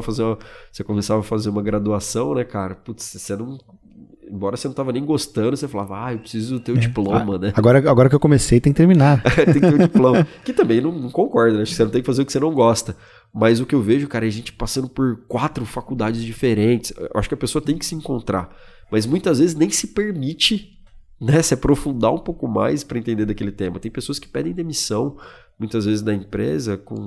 a fazer uma graduação, né, cara, putz, embora você não estava nem gostando, você falava, eu preciso ter o diploma, né? Agora que eu comecei, tem que terminar. Tem que ter o diploma, que também não concordo, né? Acho que você não tem que fazer o que você não gosta. Mas o que eu vejo, cara, é a gente passando por 4 faculdades diferentes. Eu acho que a pessoa tem que se encontrar, mas muitas vezes nem se permite, né, se aprofundar um pouco mais para entender daquele tema. Tem pessoas que pedem demissão, muitas vezes, da empresa com,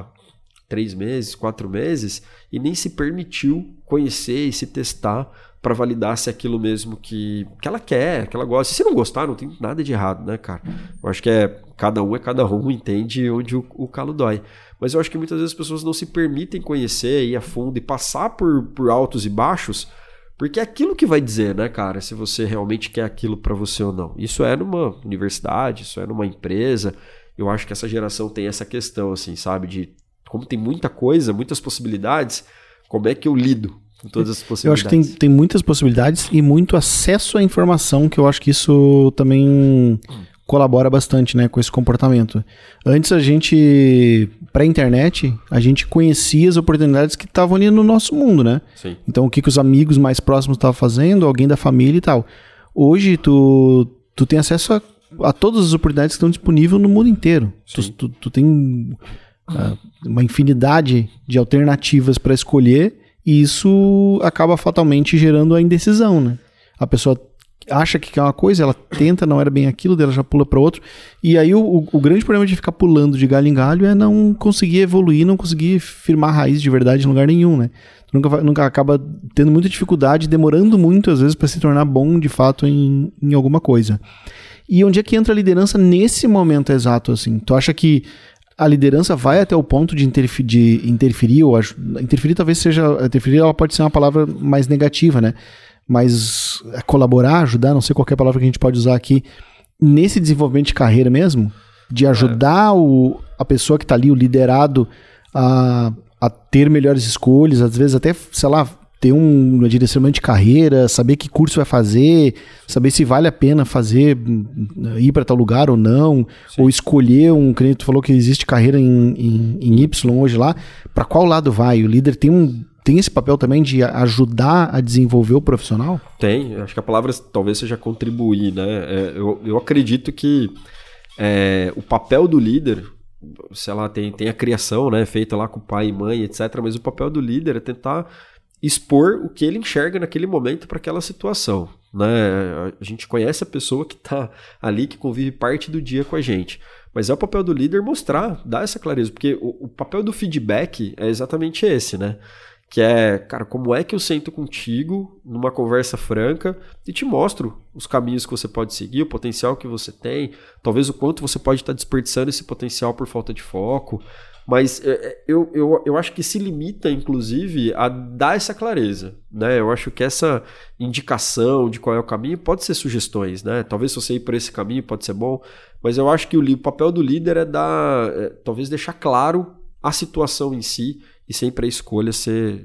3 meses, 4 meses, e nem se permitiu conhecer e se testar para validar se é aquilo mesmo que ela quer, que ela gosta. E se não gostar, não tem nada de errado, né, cara? Eu acho que cada um entende onde o calo dói. Mas eu acho que muitas vezes as pessoas não se permitem conhecer, ir a fundo e passar por altos e baixos, porque é aquilo que vai dizer, né, cara, se você realmente quer aquilo para você ou não. Isso é numa universidade, isso é numa empresa. Eu acho que essa geração tem essa questão, assim, sabe, de como tem muita coisa, muitas possibilidades, como é que eu lido com todas as possibilidades? Eu acho que tem muitas possibilidades e muito acesso à informação, que eu acho que isso também colabora bastante, né, com esse comportamento. Antes pré-internet, a gente conhecia as oportunidades que estavam ali no nosso mundo, né? Sim. Então, o que os amigos mais próximos estavam fazendo, alguém da família e tal. Hoje, tu tem acesso a todas as oportunidades que estão disponíveis no mundo inteiro. Tu tem uma infinidade de alternativas para escolher, e isso acaba fatalmente gerando a indecisão, né? A pessoa acha que quer uma coisa, ela tenta, não era bem aquilo, dela já pula para outro, e aí o grande problema de ficar pulando de galho em galho é não conseguir evoluir, não conseguir firmar raiz de verdade em lugar nenhum, né? Tu nunca acaba tendo muita dificuldade, demorando muito às vezes para se tornar bom de fato em alguma coisa. E onde é que entra a liderança nesse momento exato, assim? Tu acha que a liderança vai até o ponto de interferir, ou interferir talvez seja, interferir ela pode ser uma palavra mais negativa, né? Mas colaborar, ajudar, não sei qual é a palavra que a gente pode usar aqui, nesse desenvolvimento de carreira mesmo, de ajudar a pessoa que está ali, o liderado, a ter melhores escolhas, às vezes até, ter um direcionamento de carreira, saber que curso vai fazer, saber se vale a pena ir para tal lugar ou não, sim, ou escolher que tu falou que existe carreira em Y hoje lá, para qual lado vai? O líder tem esse papel também de ajudar a desenvolver o profissional? Tem, acho que a palavra talvez seja contribuir, né? Eu acredito que o papel do líder, tem a criação, né, feita lá com pai e mãe, etc., mas o papel do líder é tentar expor o que ele enxerga naquele momento para aquela situação, né? A gente conhece a pessoa que está ali, que convive parte do dia com a gente, mas é o papel do líder mostrar, dar essa clareza, porque o papel do feedback é exatamente esse, né? que é, cara, como é que eu sento contigo numa conversa franca e te mostro os caminhos que você pode seguir, o potencial que você tem, talvez o quanto você pode estar desperdiçando esse potencial por falta de foco, mas eu acho que se limita, inclusive, a dar essa clareza, né? Eu acho que essa indicação de qual é o caminho pode ser sugestões, né? Talvez se você ir por esse caminho pode ser bom, mas eu acho que o papel do líder é talvez deixar claro a situação em si, e sempre a escolha ser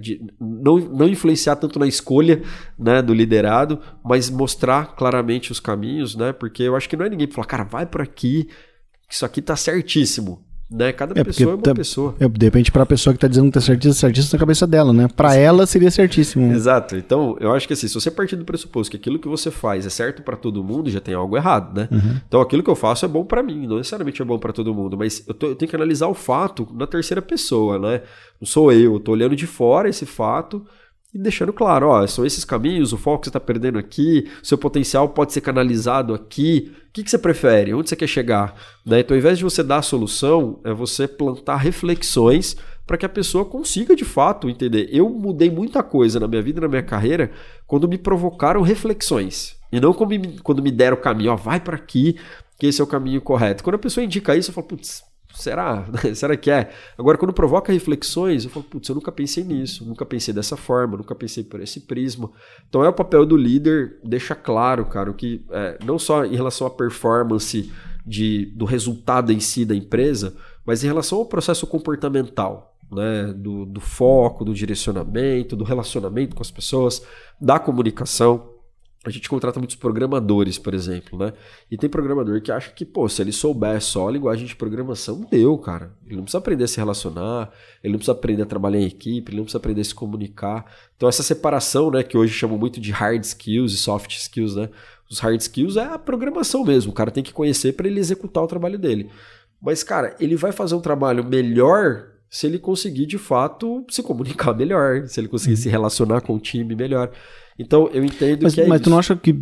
não influenciar tanto na escolha, né, do liderado, mas mostrar claramente os caminhos, né? Porque eu acho que não é ninguém que fala, cara, vai por aqui, isso aqui tá certíssimo, né? Cada pessoa é uma pessoa. De repente, pra pessoa que tá dizendo que tá certíssimo na cabeça dela, né? Pra ela seria certíssimo. Exato. Então, eu acho que assim, se você partir do pressuposto que aquilo que você faz é certo pra todo mundo, já tem algo errado, né? Uhum. Então, aquilo que eu faço é bom pra mim, não necessariamente é bom pra todo mundo, mas eu tenho que analisar o fato na terceira pessoa, né? Não sou eu tô olhando de fora esse fato e deixando claro, ó, são esses caminhos, o foco que você está perdendo aqui, o seu potencial pode ser canalizado aqui, o que você prefere, onde você quer chegar, né? Então, ao invés de você dar a solução, é você plantar reflexões para que a pessoa consiga, de fato, entender. Eu mudei muita coisa na minha vida e na minha carreira quando me provocaram reflexões, e não quando me deram o caminho, ó, vai para aqui, que esse é o caminho correto. Quando a pessoa indica isso, eu falo, putz, será? Será que é? Agora, quando provoca reflexões, eu falo, putz, eu nunca pensei nisso, nunca pensei dessa forma, nunca pensei por esse prisma. Então, é o papel do líder deixar claro, cara, o que não só em relação à performance do resultado em si da empresa, mas em relação ao processo comportamental, né? Do foco, do direcionamento, do relacionamento com as pessoas, da comunicação. A gente contrata muitos programadores, por exemplo, né? E tem programador que acha que, pô, se ele souber só a linguagem de programação, deu, cara. Ele não precisa aprender a se relacionar, ele não precisa aprender a trabalhar em equipe, ele não precisa aprender a se comunicar. Então essa separação, né, que hoje chamam muito de hard skills e soft skills, né? Os hard skills é a programação mesmo, o cara tem que conhecer para ele executar o trabalho dele. Mas, cara, ele vai fazer um trabalho melhor se ele conseguir, de fato, se comunicar melhor, se ele conseguir se relacionar com o time melhor. Então, eu entendo que Mas tu não acha que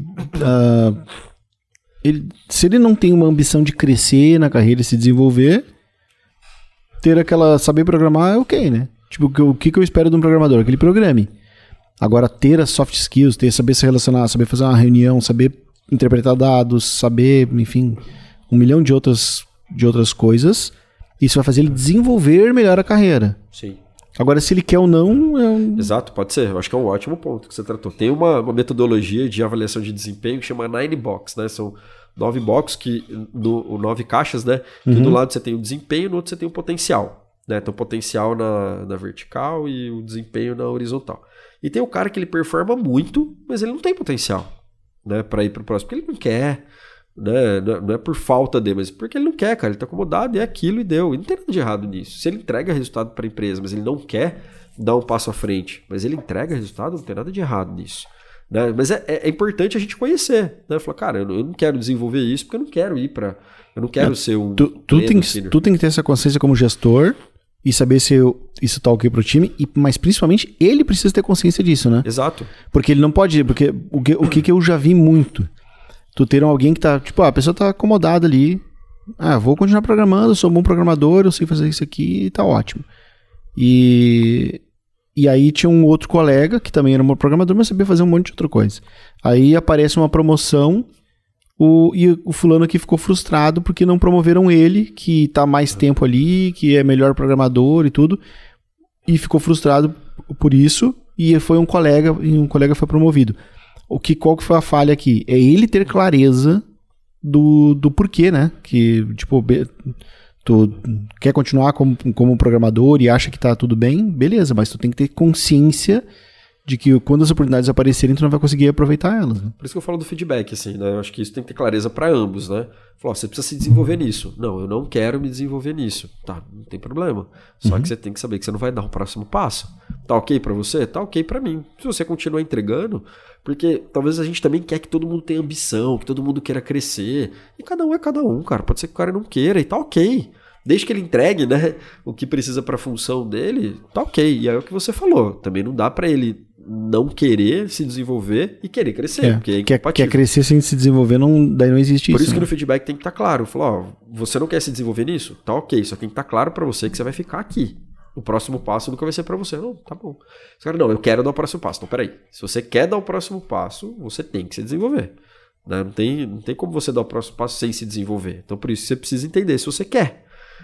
se ele não tem uma ambição de crescer na carreira e se desenvolver, ter saber programar é ok, né? Tipo, o que eu espero de um programador? Que ele programe. Agora, ter as soft skills, saber se relacionar, saber fazer uma reunião, saber interpretar dados, saber, enfim, 1 milhão de outras coisas, isso vai fazer ele desenvolver melhor a carreira. Sim. Agora, se ele quer ou não... Exato, pode ser. Eu acho que é um ótimo ponto que você tratou. Tem uma metodologia de avaliação de desempenho que chama 9 Box, né? São 9 boxes, 9 caixas, né? Que do lado você tem o desempenho, no outro você tem o potencial, né? Então, o potencial na vertical e o desempenho na horizontal. E tem o cara que ele performa muito, mas ele não tem potencial, né? Para ir para o próximo, porque ele não quer, né? Não é por falta de, mas porque ele não quer, cara. Ele tá acomodado, é aquilo e deu. E não tem nada de errado nisso. Se ele entrega resultado para a empresa, mas ele não quer dar um passo à frente, mas ele entrega resultado, não tem nada de errado nisso, né? Mas é importante a gente conhecer, né? Falar, cara, eu não quero desenvolver isso porque eu não quero ir para... Eu não quero ser um... Tu tem que ter essa consciência como gestor e saber se isso tá ok pro time, mas principalmente ele precisa ter consciência disso, né? Exato. Porque ele não pode... Porque o que eu já vi muito... Tu ter alguém que tá... Tipo, a pessoa tá acomodada ali. Vou continuar programando, eu sou um bom programador, eu sei fazer isso aqui e tá ótimo. E aí tinha um outro colega que também era um bom programador, mas sabia fazer um monte de outra coisa. Aí aparece uma promoção e o fulano aqui ficou frustrado porque não promoveram ele, que tá mais tempo ali, que é melhor programador e tudo. E ficou frustrado por isso e foi um colega foi promovido. Qual que foi a falha aqui? É ele ter clareza do porquê, né? Que, tipo, tu quer continuar como programador e acha que tá tudo bem, beleza, mas tu tem que ter consciência de que quando as oportunidades aparecerem, tu não vai conseguir aproveitar elas. Né? Por isso que eu falo do feedback, assim, né? Eu acho que isso tem que ter clareza para ambos, né? Falar, você precisa se desenvolver nisso. Não, eu não quero me desenvolver nisso. Tá, não tem problema. Só que você tem que saber que você não vai dar um próximo passo. Tá ok para você? Tá ok para mim. Se você continuar entregando, porque talvez a gente também quer que todo mundo tenha ambição, que todo mundo queira crescer. E cada um é cada um, cara. Pode ser que o cara não queira e tá ok. Desde que ele entregue, né, o que precisa para a função dele, tá ok. E aí é o que você falou. Também não dá para ele não querer se desenvolver e querer crescer. Porque quer crescer sem se desenvolver, daí não existe isso. Por isso que né? no feedback tem que estar claro. Falar, você não quer se desenvolver nisso? Tá ok. Só tem que estar claro para você que você vai ficar aqui. o próximo passo nunca vai ser para você. Não, tá bom. Os caras, não, eu quero dar o próximo passo. Então, peraí. Se você quer dar o próximo passo, você tem que se desenvolver. Né? Não tem como você dar o próximo passo sem se desenvolver. Então, por isso, você precisa entender se você quer.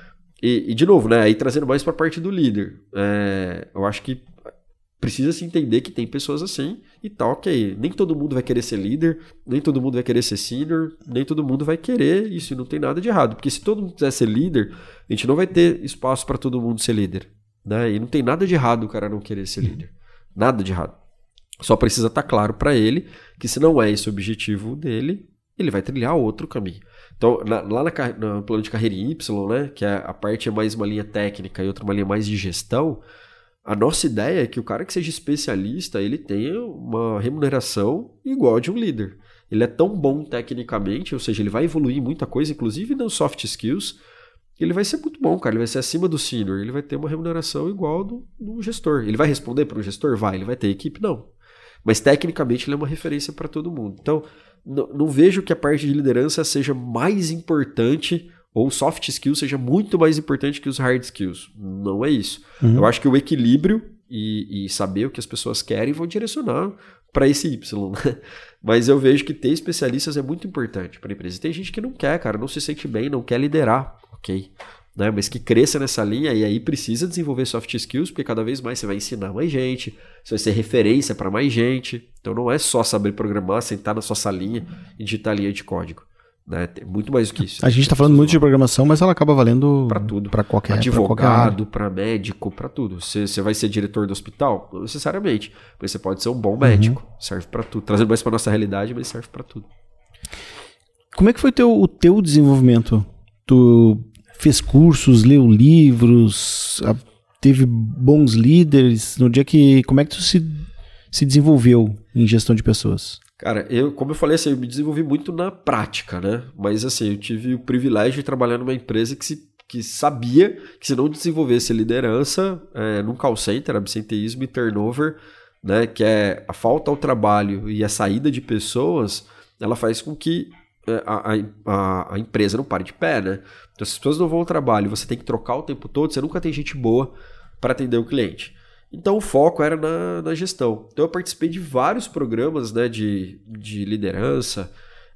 E de novo, né? Aí trazendo mais para a parte do líder. Eu acho que precisa se entender que tem pessoas assim e tá ok. Nem todo mundo vai querer ser líder, nem todo mundo vai querer ser senior, nem todo mundo vai querer isso, e não tem nada de errado. Porque se todo mundo quiser ser líder, a gente não vai ter espaço para todo mundo ser líder. Né? E não tem nada de errado o cara não querer ser líder. Nada de errado. Só precisa estar claro para ele que se não é esse o objetivo dele, ele vai trilhar outro caminho. Então, lá no plano de carreira em Y, né, que a parte é mais uma linha técnica e outra uma linha mais de gestão, a nossa ideia é que o cara que seja especialista, ele tenha uma remuneração igual a de um líder. Ele é tão bom tecnicamente, ou seja, ele vai evoluir muita coisa, inclusive nos soft skills, que ele vai ser muito bom, cara. Ele vai ser acima do senior, ele vai ter uma remuneração igual do gestor. Ele vai responder para o gestor? Vai. Ele vai ter equipe? Não. Mas tecnicamente ele é uma referência para todo mundo. Então, não vejo que a parte de liderança seja mais importante ou soft skills seja muito mais importante que os hard skills. Não é isso. Eu acho que o equilíbrio e saber o que as pessoas querem vão direcionar para esse Y. Né? Mas eu vejo que ter especialistas é muito importante para a empresa. E tem gente que não quer, cara, não se sente bem, não quer liderar, ok? Né? Mas que cresça nessa linha e aí precisa desenvolver soft skills, porque cada vez mais você vai ensinar mais gente, você vai ser referência para mais gente. Então não é só saber programar, sentar na sua salinha e digitar linha de código. Né? Tem muito mais do que isso. A gente está falando muito de programação, mas ela acaba valendo para tudo. Para qualquer advogado, para médico, para tudo. Você vai ser diretor do hospital? Não necessariamente. Mas você pode ser um bom médico. Serve para tudo. Trazendo mais para nossa realidade, mas serve para tudo. Como é que foi o teu desenvolvimento? Tu fez cursos, leu livros, teve bons líderes? No dia que... Como é que tu se desenvolveu em gestão de pessoas? Cara, como eu falei, assim, eu me desenvolvi muito na prática, né? Mas assim, eu tive o privilégio de trabalhar numa empresa que sabia que se não desenvolvesse liderança, num call center, absenteísmo e turnover, né? Que é a falta ao trabalho e a saída de pessoas, ela faz com que a empresa não pare de pé, né? Então, se as pessoas não vão ao trabalho, você tem que trocar o tempo todo, você nunca tem gente boa para atender o cliente. Então o foco era na gestão. Então eu participei de vários programas, né, de liderança.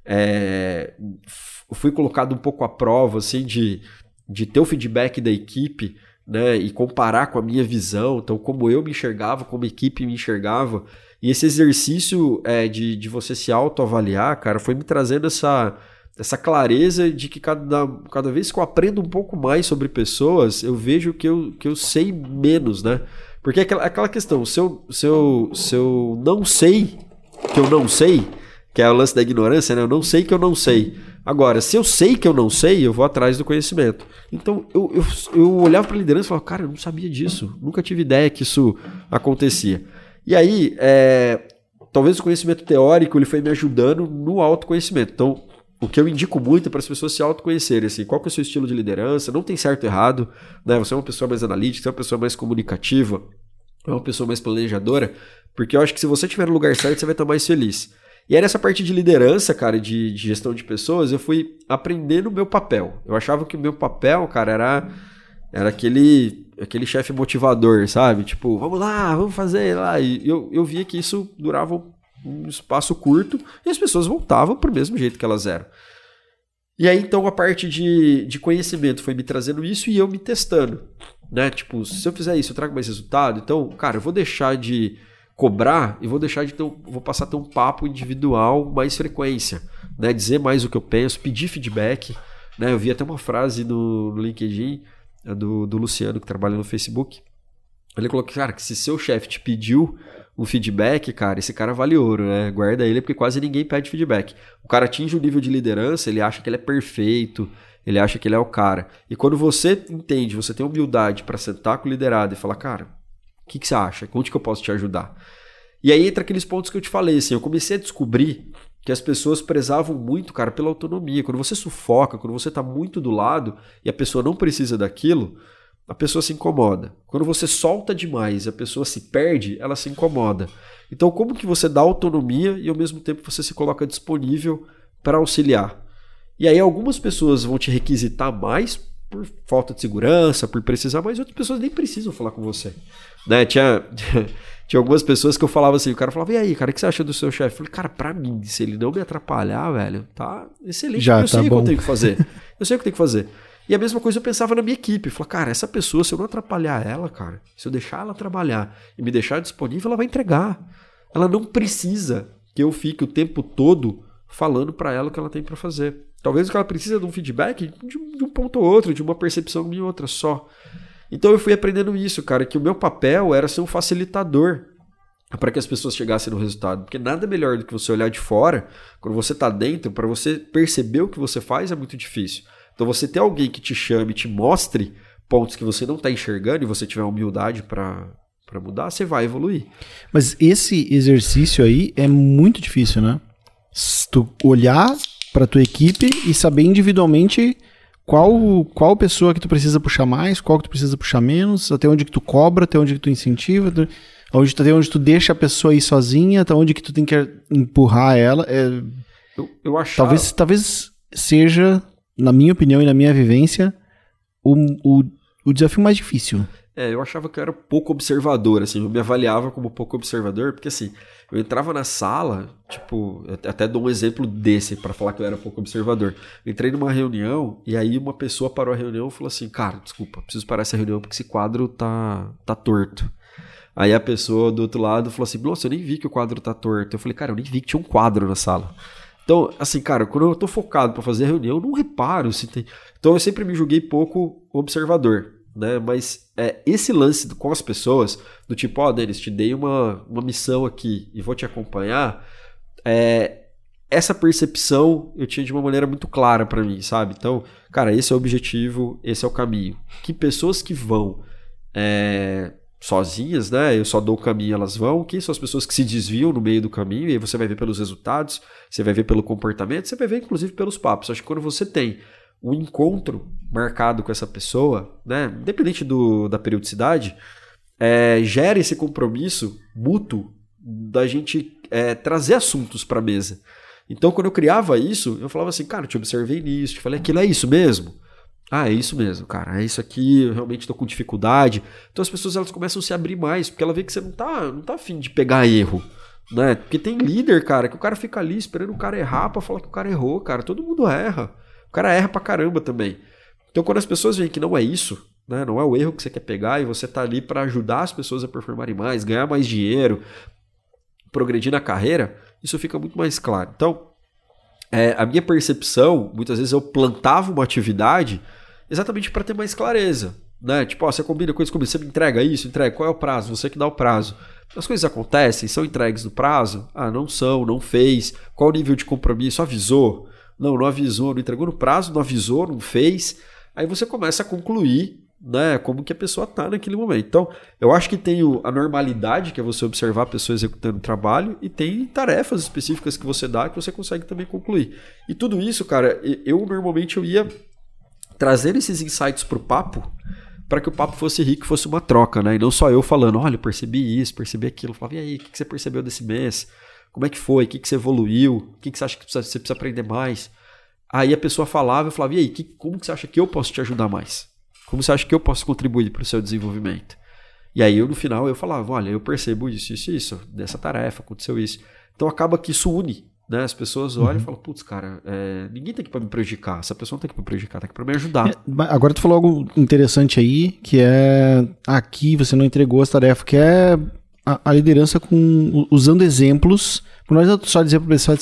Fui colocado um pouco à prova assim, de ter o feedback da equipe, né, e comparar com a minha visão. Então como eu me enxergava, como a equipe me enxergava. E esse exercício de você se autoavaliar, cara, foi me trazendo essa clareza de que cada vez que eu aprendo um pouco mais sobre pessoas, eu vejo que eu sei menos, né? Porque aquela questão, se eu não sei que eu não sei, que é o lance da ignorância, né? Eu não sei que eu não sei. Agora, se eu sei que eu não sei, eu vou atrás do conhecimento. Então, eu olhava para a liderança e falava, cara, eu não sabia disso. Nunca tive ideia que isso acontecia. E aí, talvez o conhecimento teórico ele foi me ajudando no autoconhecimento. Então, o que eu indico muito para as pessoas se autoconhecerem, assim, qual que é o seu estilo de liderança, não tem certo e errado, né? Você é uma pessoa mais analítica, você é uma pessoa mais comunicativa, é uma pessoa mais planejadora, porque eu acho que se você estiver no lugar certo, você vai estar mais feliz. E aí nessa parte de liderança, cara, de gestão de pessoas, eu fui aprendendo o meu papel. Eu achava que o meu papel, cara, era aquele chefe motivador, sabe? Tipo, vamos lá, vamos fazer lá. E eu via que isso durava um espaço curto e as pessoas voltavam para o mesmo jeito que elas eram. E aí então a parte de conhecimento foi me trazendo isso e eu me testando, né? Tipo, se eu fizer isso, eu trago mais resultado. Então, cara, eu vou deixar de cobrar e vou passar a ter um papo individual mais frequência, né? Dizer mais o que eu penso, pedir feedback, né? Eu vi até uma frase no LinkedIn do Luciano, que trabalha no Facebook. Ele colocou, cara, que se seu chefe te pediu um feedback, cara, esse cara vale ouro, né? Guarda ele, porque quase ninguém pede feedback. O cara atinge o nível de liderança, ele acha que ele é perfeito, ele acha que ele é o cara. E quando você entende, você tem humildade para sentar com o liderado e falar, cara, o que você acha? Onde que eu posso te ajudar? E aí entra aqueles pontos que eu te falei, assim, eu comecei a descobrir que as pessoas prezavam muito, cara, pela autonomia. Quando você sufoca, quando você tá muito do lado e a pessoa não precisa daquilo, a pessoa se incomoda. Quando você solta demais e a pessoa se perde, ela se incomoda. Então, como que você dá autonomia e ao mesmo tempo você se coloca disponível para auxiliar? E aí algumas pessoas vão te requisitar mais por falta de segurança, por precisar, mas outras pessoas nem precisam falar com você. Né? Tinha algumas pessoas que eu falava assim, o cara falava, e aí, cara, o que você acha do seu chefe? Eu falei, cara, pra mim, se ele não me atrapalhar, velho, tá excelente. Já, eu sei o que bom. eu tenho que fazer. Eu sei o que eu tenho que fazer. E a mesma coisa eu pensava na minha equipe. Eu falei, cara, essa pessoa, se eu não atrapalhar ela, cara, se eu deixar ela trabalhar e me deixar disponível, ela vai entregar. Ela não precisa que eu fique o tempo todo falando pra ela o que ela tem pra fazer. Talvez o que ela precisa de um feedback de um ponto ou outro, de uma percepção minha ou outra só. Então eu fui aprendendo isso, cara, que o meu papel era ser um facilitador para que as pessoas chegassem no resultado. Porque nada melhor do que você olhar de fora, quando você tá dentro, para você perceber o que você faz é muito difícil. Então você ter alguém que te chame, te mostre pontos que você não tá enxergando e você tiver humildade para mudar, você vai evoluir. Mas esse exercício aí é muito difícil, né? Se tu olhar para tua equipe e saber individualmente qual pessoa que tu precisa puxar mais, qual que tu precisa puxar menos, até onde que tu cobra, até onde que tu incentiva, até onde tu deixa a pessoa ir sozinha, até onde que tu tem que empurrar ela. Eu achava... Talvez seja, na minha opinião e na minha vivência, o desafio mais difícil. Eu achava que eu era pouco observador, assim, eu me avaliava como pouco observador, porque assim, eu entrava na sala, tipo, eu até dou um exemplo desse pra falar que eu era pouco observador. Eu entrei numa reunião e aí uma pessoa parou a reunião e falou assim, cara, desculpa, preciso parar essa reunião porque esse quadro tá torto. Aí a pessoa do outro lado falou assim, nossa, eu nem vi que o quadro tá torto. Eu falei, cara, eu nem vi que tinha um quadro na sala. Então, assim, cara, quando eu tô focado pra fazer a reunião, eu não reparo se tem... Então eu sempre me julguei pouco observador. Né? Mas esse lance com as pessoas, do tipo, Denis, te dei uma missão aqui e vou te acompanhar, essa percepção eu tinha de uma maneira muito clara pra mim, sabe? Então, cara, esse é o objetivo, esse é o caminho. Que pessoas que vão sozinhas, né? Eu só dou o caminho, elas vão. Quem são as pessoas que se desviam no meio do caminho? E aí você vai ver pelos resultados, você vai ver pelo comportamento, você vai ver inclusive pelos papos. Acho que quando você tem um encontro marcado com essa pessoa, né, independente da periodicidade, gera esse compromisso mútuo da gente trazer assuntos para a mesa. Então, quando eu criava isso, eu falava assim, cara, eu te observei nisso, te falei, aquilo é isso mesmo? Ah, é isso mesmo, cara, é isso aqui, eu realmente estou com dificuldade. Então as pessoas elas começam a se abrir mais, porque ela vê que você não tá afim de pegar erro. Né? Porque tem líder, cara, que o cara fica ali esperando o cara errar para falar que o cara errou, cara, todo mundo erra. O cara erra pra caramba também. Então quando as pessoas veem que não é isso, né, não é o erro que você quer pegar e você tá ali para ajudar as pessoas a performarem mais, ganhar mais dinheiro, progredir na carreira, isso fica muito mais claro. Então, a minha percepção, muitas vezes eu plantava uma atividade exatamente para ter mais clareza. Né? Tipo, você combina coisas comigo, você me entrega isso, entrega, qual é o prazo? Você que dá o prazo. As coisas acontecem, são entregues no prazo? Ah, não são, não fez. Qual o nível de compromisso? Avisou? Não avisou, não entregou no prazo, não avisou, não fez. Aí você começa a concluir, né, como que a pessoa está naquele momento. Então, eu acho que tem a normalidade, que é você observar a pessoa executando o trabalho, e tem tarefas específicas que você dá que você consegue também concluir. E tudo isso, cara, normalmente eu ia trazer esses insights para o papo, para que o papo fosse rico, fosse uma troca, né? E não só eu falando, olha, eu percebi isso, percebi aquilo. Eu falava, e aí, o que você percebeu desse mês? Como é que foi? O que você evoluiu? O que você acha que você precisa aprender mais? Aí a pessoa falava, eu falava, e aí, como que você acha que eu posso te ajudar mais? Como você acha que eu posso contribuir para o seu desenvolvimento? E aí no final eu falava, olha, eu percebo isso, dessa tarefa, aconteceu isso. Então acaba que isso une, né? As pessoas olham e falam, putz, cara, ninguém tá aqui para me prejudicar, essa pessoa não tá aqui para me prejudicar, tá aqui para me ajudar. Agora tu falou algo interessante aí, que aqui você não entregou as tarefas, que é a liderança usando exemplos. Não é só dizer pro pessoal,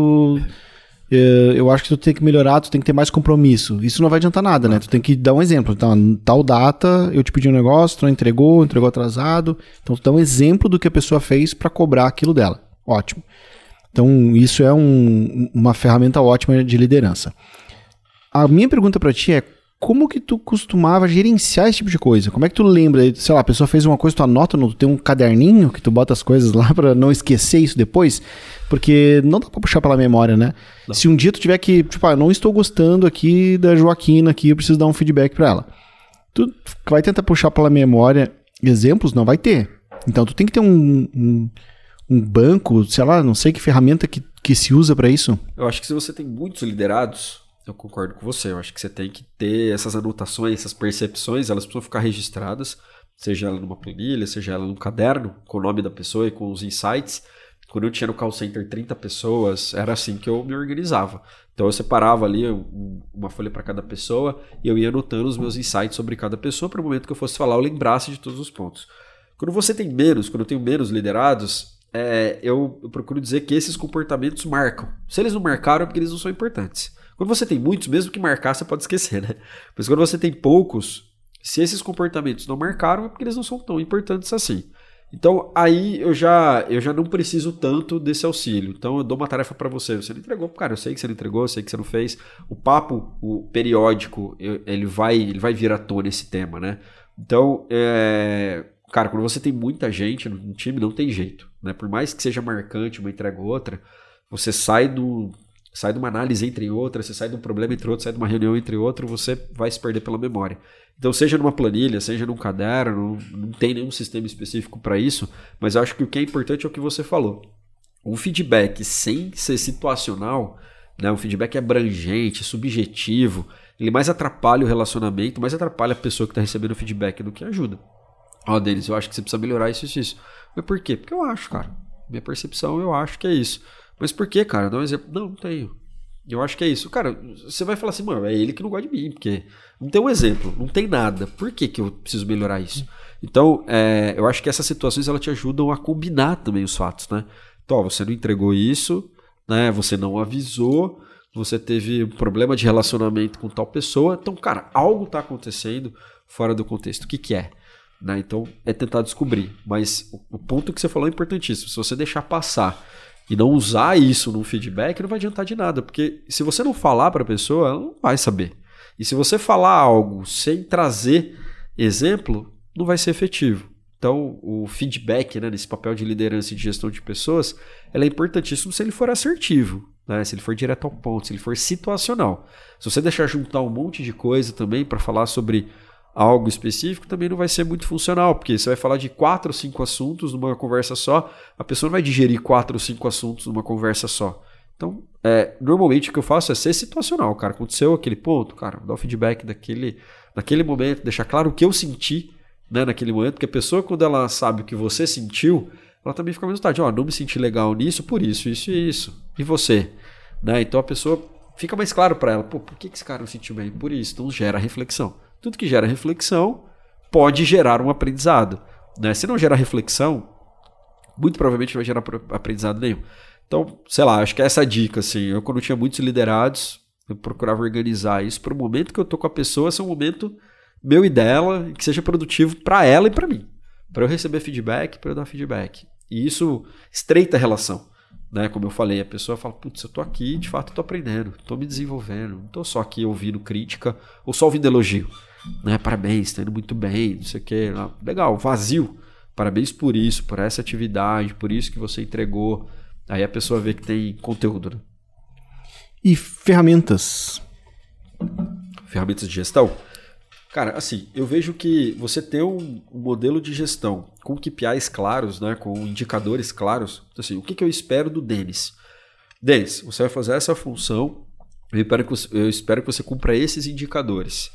eu acho que tu tem que melhorar, tu tem que ter mais compromisso. Isso não vai adiantar nada, né? Tu tem que dar um exemplo. Então, tal data, eu te pedi um negócio, tu não entregou atrasado. Então, tu dá um exemplo do que a pessoa fez para cobrar aquilo dela. Ótimo. Então, isso é uma ferramenta ótima de liderança. A minha pergunta para ti é, como que tu costumava gerenciar esse tipo de coisa? Como é que tu lembra? Sei lá, a pessoa fez uma coisa, tu anota, tu tem um caderninho que tu bota as coisas lá pra não esquecer isso depois? Porque não dá pra puxar pela memória, né? Não. Se um dia tu tiver que, tipo, eu não estou gostando aqui da Joaquina aqui, eu preciso dar um feedback pra ela. Tu vai tentar puxar pela memória exemplos? Não vai ter. Então tu tem que ter um banco, sei lá, não sei que ferramenta que se usa pra isso. Eu acho que se você tem muitos liderados, eu concordo com você. Eu acho que você tem que ter essas anotações, essas percepções, elas precisam ficar registradas, seja ela numa planilha, seja ela num caderno, com o nome da pessoa e com os insights. Quando eu tinha no call center 30 pessoas, era assim que eu me organizava. Então eu separava ali uma folha para cada pessoa e eu ia anotando os meus insights sobre cada pessoa para o momento que eu fosse falar, eu lembrasse de todos os pontos. Quando eu tenho menos liderados, eu procuro dizer que esses comportamentos marcam. Se eles não marcaram, é porque eles não são importantes. Quando você tem muitos, mesmo que marcar, você pode esquecer, né? Mas quando você tem poucos, se esses comportamentos não marcaram, é porque eles não são tão importantes assim. Então, aí eu já não preciso tanto desse auxílio. Então, eu dou uma tarefa para você. Você não entregou, cara, eu sei que você não entregou, eu sei que você não fez. O papo, o periódico, ele vai vir à tona esse tema, né? Então, cara, quando você tem muita gente no time, não tem jeito, né? Por mais que seja marcante uma entrega ou outra, você sai de uma análise entre outras, você sai de um problema entre outros, sai de uma reunião entre outro, você vai se perder pela memória. Então, seja numa planilha, seja num caderno, não tem nenhum sistema específico para isso, mas eu acho que o que é importante é o que você falou. Um feedback sem ser situacional, né, um feedback abrangente, subjetivo, ele mais atrapalha o relacionamento, mais atrapalha a pessoa que está recebendo o feedback do que ajuda. Denis, eu acho que você precisa melhorar isso e isso. Mas por quê? Porque eu acho, cara. Minha percepção, eu acho que é isso. Mas por quê, cara? Dá um exemplo. Não tenho. Eu acho que é isso. Cara, você vai falar assim, mano, é ele que não gosta de mim, porque não tem um exemplo, não tem nada. Por que eu preciso melhorar isso? Então, eu acho que essas situações elas te ajudam a combinar também os fatos, né? Então, você não entregou isso, né? Você não avisou, você teve um problema de relacionamento com tal pessoa. Então, cara, algo está acontecendo fora do contexto. O que é? Né? Então, é tentar descobrir. Mas o ponto que você falou é importantíssimo. Se você deixar passar e não usar isso num feedback, não vai adiantar de nada, porque se você não falar para a pessoa, ela não vai saber. E se você falar algo sem trazer exemplo, não vai ser efetivo. Então, o feedback, né, nesse papel de liderança e de gestão de pessoas, ela é importantíssimo se ele for assertivo, né, se ele for direto ao ponto, se ele for situacional. Se você deixar juntar um monte de coisa também para falar sobre algo específico, também não vai ser muito funcional, porque você vai falar de 4 ou 5 assuntos numa conversa só, a pessoa não vai digerir 4 ou 5 assuntos numa conversa só. Então, normalmente o que eu faço é ser situacional, cara. Aconteceu aquele ponto, cara, dar o feedback daquele momento, deixar claro o que eu senti, né, naquele momento, porque a pessoa, quando ela sabe o que você sentiu, ela também fica mais tarde, não me senti legal nisso, por isso, isso e isso. E você? Né? Então a pessoa fica mais claro para ela, por que esse cara não sentiu bem? Por isso, então gera reflexão. Tudo que gera reflexão pode gerar um aprendizado. Né? Se não gerar reflexão, muito provavelmente não vai gerar aprendizado nenhum. Então, sei lá, acho que é essa a dica. Assim, eu, quando tinha muitos liderados, eu procurava organizar isso para o momento que eu tô com a pessoa, ser um momento meu e dela, que seja produtivo para ela e para mim. Para eu receber feedback, para eu dar feedback. E isso estreita a relação. Né? Como eu falei, a pessoa fala, putz, eu tô aqui, de fato eu tô aprendendo, tô me desenvolvendo, não tô só aqui ouvindo crítica ou só ouvindo elogio. Né? Parabéns, tá indo muito bem, não sei o que. Legal, vazio. Parabéns por isso, por essa atividade, por isso que você entregou. Aí a pessoa vê que tem conteúdo. Né? E ferramentas? Ferramentas de gestão? Cara, assim, eu vejo que você ter um modelo de gestão com KPIs claros, né, com indicadores claros, assim, o que eu espero do Denis? Denis, você vai fazer essa função, eu espero que você cumpra esses indicadores.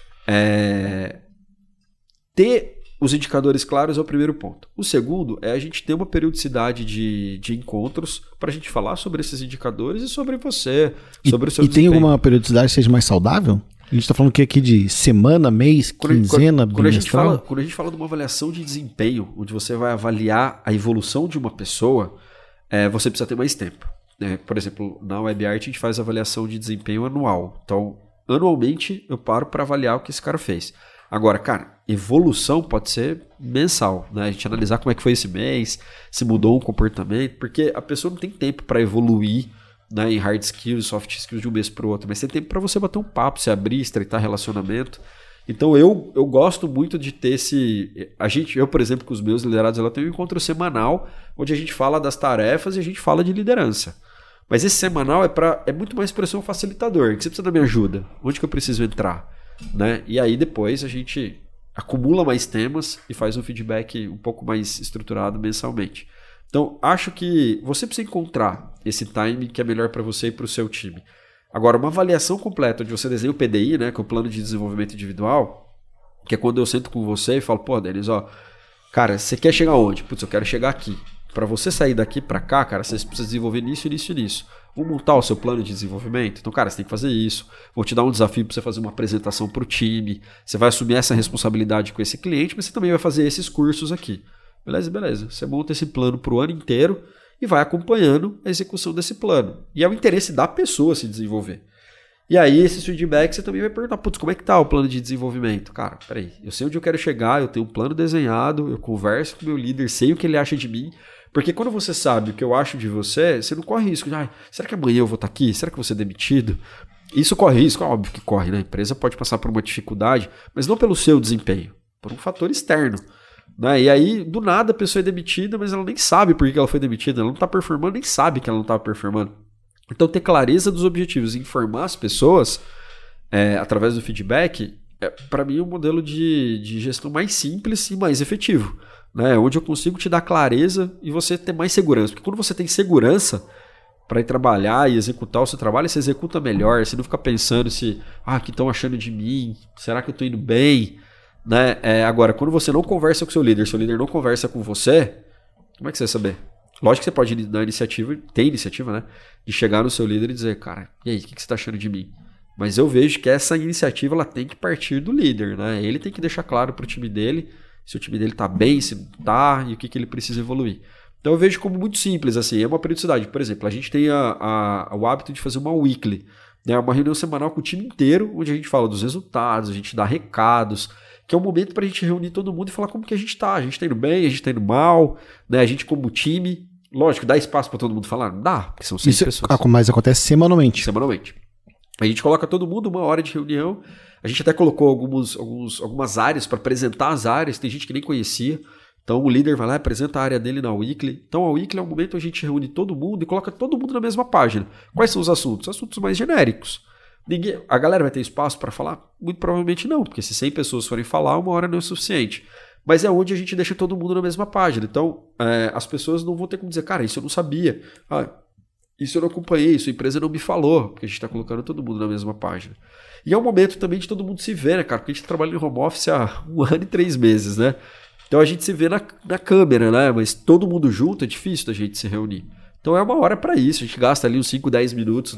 Ter os indicadores claros é o primeiro ponto. O segundo é a gente ter uma periodicidade de encontros para a gente falar sobre esses indicadores e sobre você, sobre o seu desempenho. E tem alguma periodicidade que seja mais saudável? A gente está falando aqui de semana, mês, quinzena, bimestral? Quando a gente fala de uma avaliação de desempenho, onde você vai avaliar a evolução de uma pessoa, você precisa ter mais tempo. Por exemplo, na WebArt a gente faz avaliação de desempenho anual. Então, anualmente eu paro para avaliar o que esse cara fez. Agora, cara, evolução pode ser mensal, né? A gente analisar como é que foi esse mês, se mudou um comportamento, porque a pessoa não tem tempo para evoluir, né, em hard skills, soft skills de um mês para o outro, mas tem tempo para você bater um papo, se abrir, estreitar relacionamento. Então eu gosto muito de ter eu, por exemplo, com os meus liderados, eu tenho um encontro semanal onde a gente fala das tarefas e a gente fala de liderança. Mas esse semanal é muito mais para ser um facilitador, que você precisa da minha ajuda, onde que eu preciso entrar, né? E aí depois a gente acumula mais temas e faz um feedback um pouco mais estruturado mensalmente. Então, acho que você precisa encontrar esse time que é melhor para você e para o seu time. Agora, uma avaliação completa, onde você desenha o PDI, né, que é o Plano de Desenvolvimento Individual, que é quando eu sento com você e falo, pô, Denis, ó, cara, você quer chegar onde? Putz, eu quero chegar aqui. Para você sair daqui para cá, cara, você precisa desenvolver nisso, nisso e nisso. Vamos montar o seu plano de desenvolvimento? Então, cara, você tem que fazer isso. Vou te dar um desafio para você fazer uma apresentação para o time. Você vai assumir essa responsabilidade com esse cliente, mas você também vai fazer esses cursos aqui. Beleza, beleza. Você monta esse plano para o ano inteiro e vai acompanhando a execução desse plano. E é o interesse da pessoa se desenvolver. E aí, esse feedback, você também vai perguntar, putz, como é que tá o plano de desenvolvimento? Cara, peraí, eu sei onde eu quero chegar, eu tenho um plano desenhado, eu converso com o meu líder, sei o que ele acha de mim, porque quando você sabe o que eu acho de você, você não corre risco de, será que amanhã eu vou estar aqui? Será que eu vou ser demitido? Isso corre risco, óbvio que corre, né? A empresa pode passar por uma dificuldade, mas não pelo seu desempenho, por um fator externo. Né? E aí, do nada, a pessoa é demitida, mas ela nem sabe por que ela foi demitida, ela não está performando, nem sabe que ela não está performando. Então, ter clareza dos objetivos e informar as pessoas através do feedback, para mim, é um modelo de gestão mais simples e mais efetivo. Né? Onde eu consigo te dar clareza e você ter mais segurança. Porque quando você tem segurança para ir trabalhar e executar o seu trabalho, você executa melhor. Você não fica pensando se, o que estão achando de mim? Será que eu estou indo bem? Né? Agora, quando você não conversa com o seu líder não conversa com você, como é que você vai saber? Lógico que você pode dar iniciativa, tem iniciativa, né? De chegar no seu líder e dizer, cara, e aí, o que você está achando de mim? Mas eu vejo que essa iniciativa ela tem que partir do líder, né? Ele tem que deixar claro para o time dele se o time dele está bem, se não está, e o que ele precisa evoluir. Então eu vejo como muito simples, assim, é uma periodicidade. Por exemplo, a gente tem o hábito de fazer uma weekly, né? Uma reunião semanal com o time inteiro, onde a gente fala dos resultados, a gente dá recados, que é um momento para a gente reunir todo mundo e falar como que a gente está. A gente está indo bem, a gente está indo mal, né? A gente como time. Lógico, dá espaço para todo mundo falar? Não dá, porque são 6 pessoas. Mas acontece semanalmente. Semanalmente. A gente coloca todo mundo, 1 hora de reunião. A gente até colocou algumas áreas para apresentar as áreas. Tem gente que nem conhecia. Então o líder vai lá e apresenta a área dele na weekly. Então a weekly é um momento onde a gente reúne todo mundo e coloca todo mundo na mesma página. Quais são os assuntos? Assuntos mais genéricos. A galera vai ter espaço para falar? Muito provavelmente não, porque se 100 pessoas forem falar, 1 hora não é suficiente. Mas é onde a gente deixa todo mundo na mesma página. Então, as pessoas não vão ter como dizer, cara, isso eu não sabia. Isso eu não acompanhei, isso a empresa não me falou, porque a gente está colocando todo mundo na mesma página. E é um momento também de todo mundo se ver, né, cara? Porque a gente trabalha em home office há 1 ano e 3 meses, né? Então a gente se vê na câmera, né? Mas todo mundo junto é difícil da gente se reunir. Então é 1 hora para isso. A gente gasta ali uns 5, 10 minutos,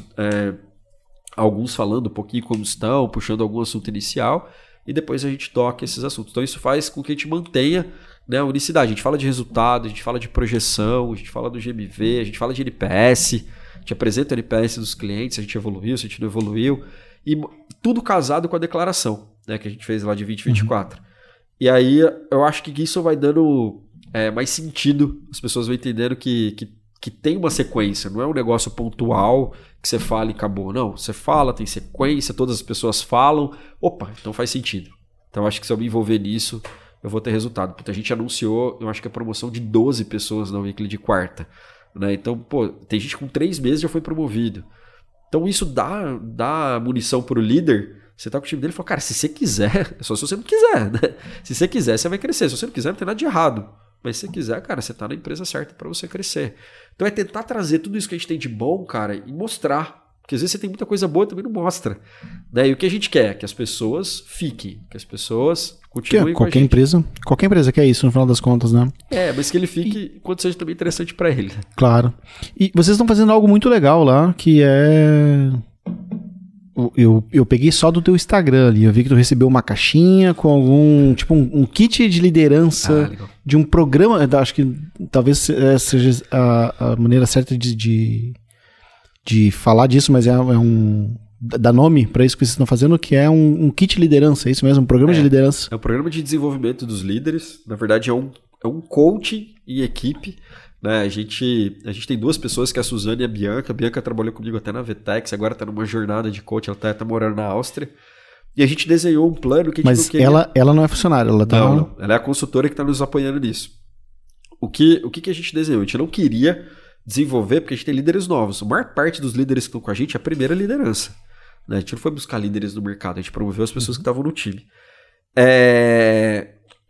alguns falando um pouquinho como estão, puxando algum assunto inicial, e depois a gente toca esses assuntos. Então isso faz com que a gente mantenha, né, a unicidade. A gente fala de resultado, a gente fala de projeção, a gente fala do GMV, a gente fala de NPS, a gente apresenta o NPS dos clientes, se a gente evoluiu, se a gente não evoluiu, e tudo casado com a declaração, né, que a gente fez lá de 2024. E aí eu acho que isso vai dando mais sentido, as pessoas vão entendendo que tem uma sequência, não é um negócio pontual que você fala e acabou. Não, você fala, tem sequência, todas as pessoas falam. Opa, então faz sentido. Então acho que se eu me envolver nisso, eu vou ter resultado. Porque a gente anunciou, eu acho que a promoção de 12 pessoas na weekly de quarta. Né? Então, tem gente com 3 meses já foi promovido. Então isso dá munição para o líder. Você tá com o time dele e fala, cara, se você quiser, é só se você não quiser, né? Se você quiser, você vai crescer. Se você não quiser, não tem nada de errado. Mas se você quiser, cara, você tá na empresa certa para você crescer. Então é tentar trazer tudo isso que a gente tem de bom, cara, e mostrar. Porque às vezes você tem muita coisa boa e também não mostra. Né? E o que a gente quer? Que as pessoas fiquem, que as pessoas continuem com a gente. Qualquer empresa quer isso, no final das contas, né? Mas que ele fique enquanto seja também interessante para ele. Claro. E vocês estão fazendo algo muito legal lá, que é... Eu peguei só do teu Instagram ali, eu vi que tu recebeu uma caixinha com algum, tipo um kit de liderança de um programa, acho que talvez seja a maneira certa de falar disso, mas dá nome para isso que vocês estão fazendo, que é um kit de liderança, é isso mesmo? Um programa de liderança. É um programa de desenvolvimento dos líderes, na verdade é um coaching em equipe. Né? A gente tem 2 pessoas, que é a Suzana e a Bianca. A Bianca trabalhou comigo até na Vetex, agora está numa jornada de coach, ela tá morando na Áustria. E a gente desenhou um plano que a gente não queria... Mas ela não é funcionária, ela tá... Não, ela é a consultora que está nos apoiando nisso. O que a gente desenhou? A gente não queria desenvolver, porque a gente tem líderes novos. A maior parte dos líderes que estão com a gente é a primeira liderança. Né? A gente não foi buscar líderes no mercado, a gente promoveu as pessoas que estavam no time.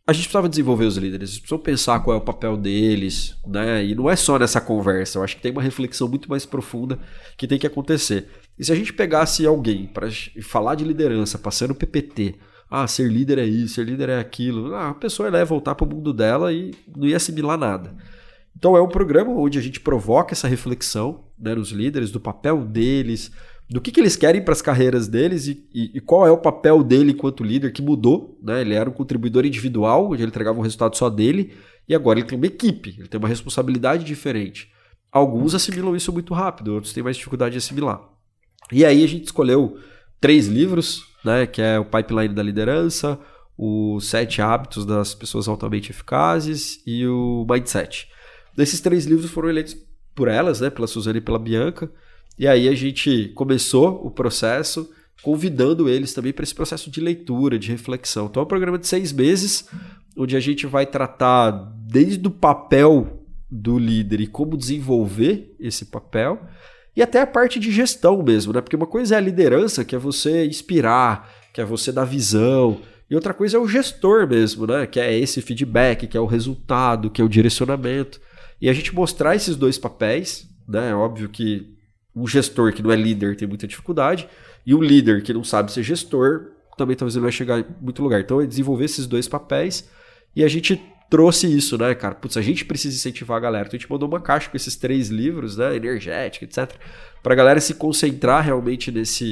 a gente precisava desenvolver os líderes, eles precisam pensar qual é o papel deles, né? E não é só nessa conversa, eu acho que tem uma reflexão muito mais profunda que tem que acontecer. E se a gente pegasse alguém para falar de liderança, passando PPT, ser líder é isso, ser líder é aquilo, a pessoa ia voltar para o mundo dela e não ia assimilar nada. Então é um programa onde a gente provoca essa reflexão, né, nos líderes, do papel deles, do que eles querem para as carreiras deles e qual é o papel dele enquanto líder que mudou, né? Ele era um contribuidor individual, onde ele entregava um resultado só dele, e agora ele tem uma equipe, ele tem uma responsabilidade diferente. Alguns assimilam isso muito rápido, outros têm mais dificuldade de assimilar. E aí a gente escolheu 3 livros, né? Que é o Pipeline da Liderança, os 7 Hábitos das Pessoas Altamente Eficazes e o Mindset. Desses 3 livros foram eleitos por elas, né? Pela Suzane e pela Bianca. E aí a gente começou o processo convidando eles também para esse processo de leitura, de reflexão. Então é um programa de 6 meses, onde a gente vai tratar desde o papel do líder e como desenvolver esse papel, e até a parte de gestão mesmo, né? Porque uma coisa é a liderança, que é você inspirar, que é você dar visão, e outra coisa é o gestor mesmo, né? Que é esse feedback, que é o resultado, que é o direcionamento. E a gente mostrar esses 2 papéis, né? É óbvio que um gestor que não é líder tem muita dificuldade, e um líder que não sabe ser gestor também talvez ele vai chegar em muito lugar. Então é desenvolver esses 2 papéis, e a gente trouxe isso, né, cara? Putz, a gente precisa incentivar a galera. Então a gente mandou uma caixa com esses 3 livros, né, energética, etc, pra galera se concentrar realmente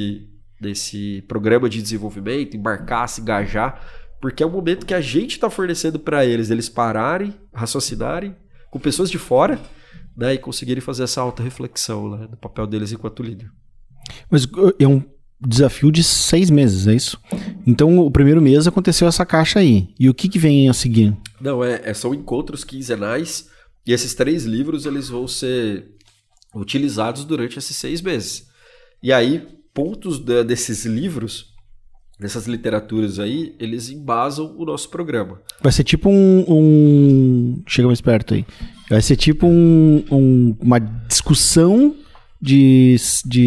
nesse programa de desenvolvimento, embarcar, se engajar, porque é o momento que a gente está fornecendo para eles pararem, raciocinarem com pessoas de fora, né, e conseguirem fazer essa auto-reflexão, né, do papel deles enquanto líder. Mas é um desafio de 6 meses, é isso? Então, o primeiro mês aconteceu essa caixa aí. E o que vem a seguir? Não, são encontros quinzenais, e esses 3 livros eles vão ser utilizados durante esses 6 meses. E aí, pontos desses livros, dessas literaturas aí, eles embasam o nosso programa. Vai ser tipo chega mais perto aí. Vai ser tipo uma discussão de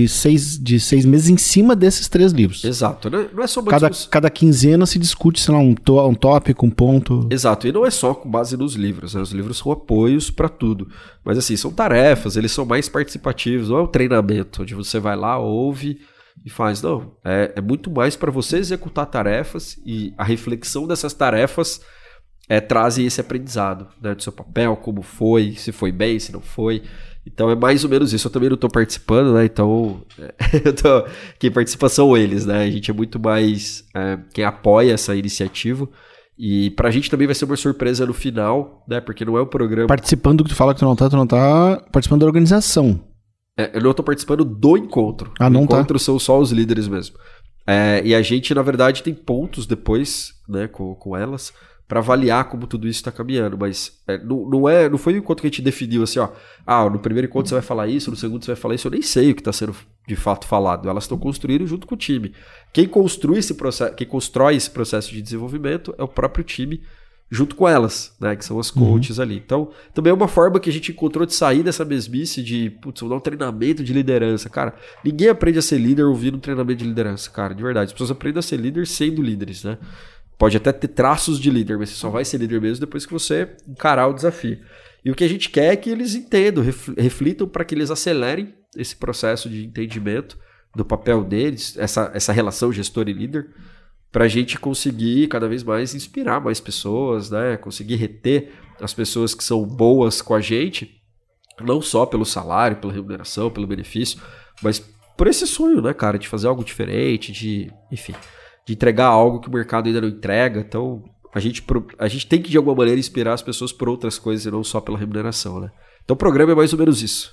6 meses em cima desses 3 livros. Exato. Não é só uma cada quinzena se discute, sei lá, um tópico, um ponto. Exato. E não é só com base nos livros, né? Os livros são apoios para tudo. Mas assim, são tarefas, eles são mais participativos. Não é um treinamento onde você vai lá, ouve e faz. Não. É muito mais para você executar tarefas, e a reflexão dessas tarefas traz esse aprendizado, né, do seu papel, como foi, se foi bem, se não foi. Então é mais ou menos isso. Eu também não estou participando, né? Então quem participa são eles, né? A gente é muito mais quem apoia essa iniciativa. E pra gente também vai ser uma surpresa no final, né? Porque não é um programa... Participando do que tu fala que tu não tá participando da organização. Eu não estou participando do encontro. Não tá. O encontro são só os líderes mesmo. E a gente, na verdade, tem pontos depois, né, com elas, para avaliar como tudo isso está caminhando, mas não foi o encontro que a gente definiu assim, no primeiro encontro você vai falar isso, no segundo você vai falar isso, eu nem sei o que está sendo de fato falado, elas estão construindo junto com o time. Quem constrói esse processo de desenvolvimento é o próprio time, junto com elas, né, que são as coaches ali. Então, também é uma forma que a gente encontrou de sair dessa mesmice de, vou dar um treinamento de liderança, cara. Ninguém aprende a ser líder ouvindo um treinamento de liderança, cara, de verdade. As pessoas aprendem a ser líder sendo líderes, né? Pode até ter traços de líder, mas você só vai ser líder mesmo depois que você encarar o desafio. E o que a gente quer é que eles entendam, reflitam para que eles acelerem esse processo de entendimento do papel deles, essa relação gestor e líder, para a gente conseguir cada vez mais inspirar mais pessoas, né? Conseguir reter as pessoas que são boas com a gente, não só pelo salário, pela remuneração, pelo benefício, mas por esse sonho, né, cara, de fazer algo diferente, de entregar algo que o mercado ainda não entrega. Então, a gente tem que, de alguma maneira, inspirar as pessoas por outras coisas e não só pela remuneração, né? Então, o programa é mais ou menos isso.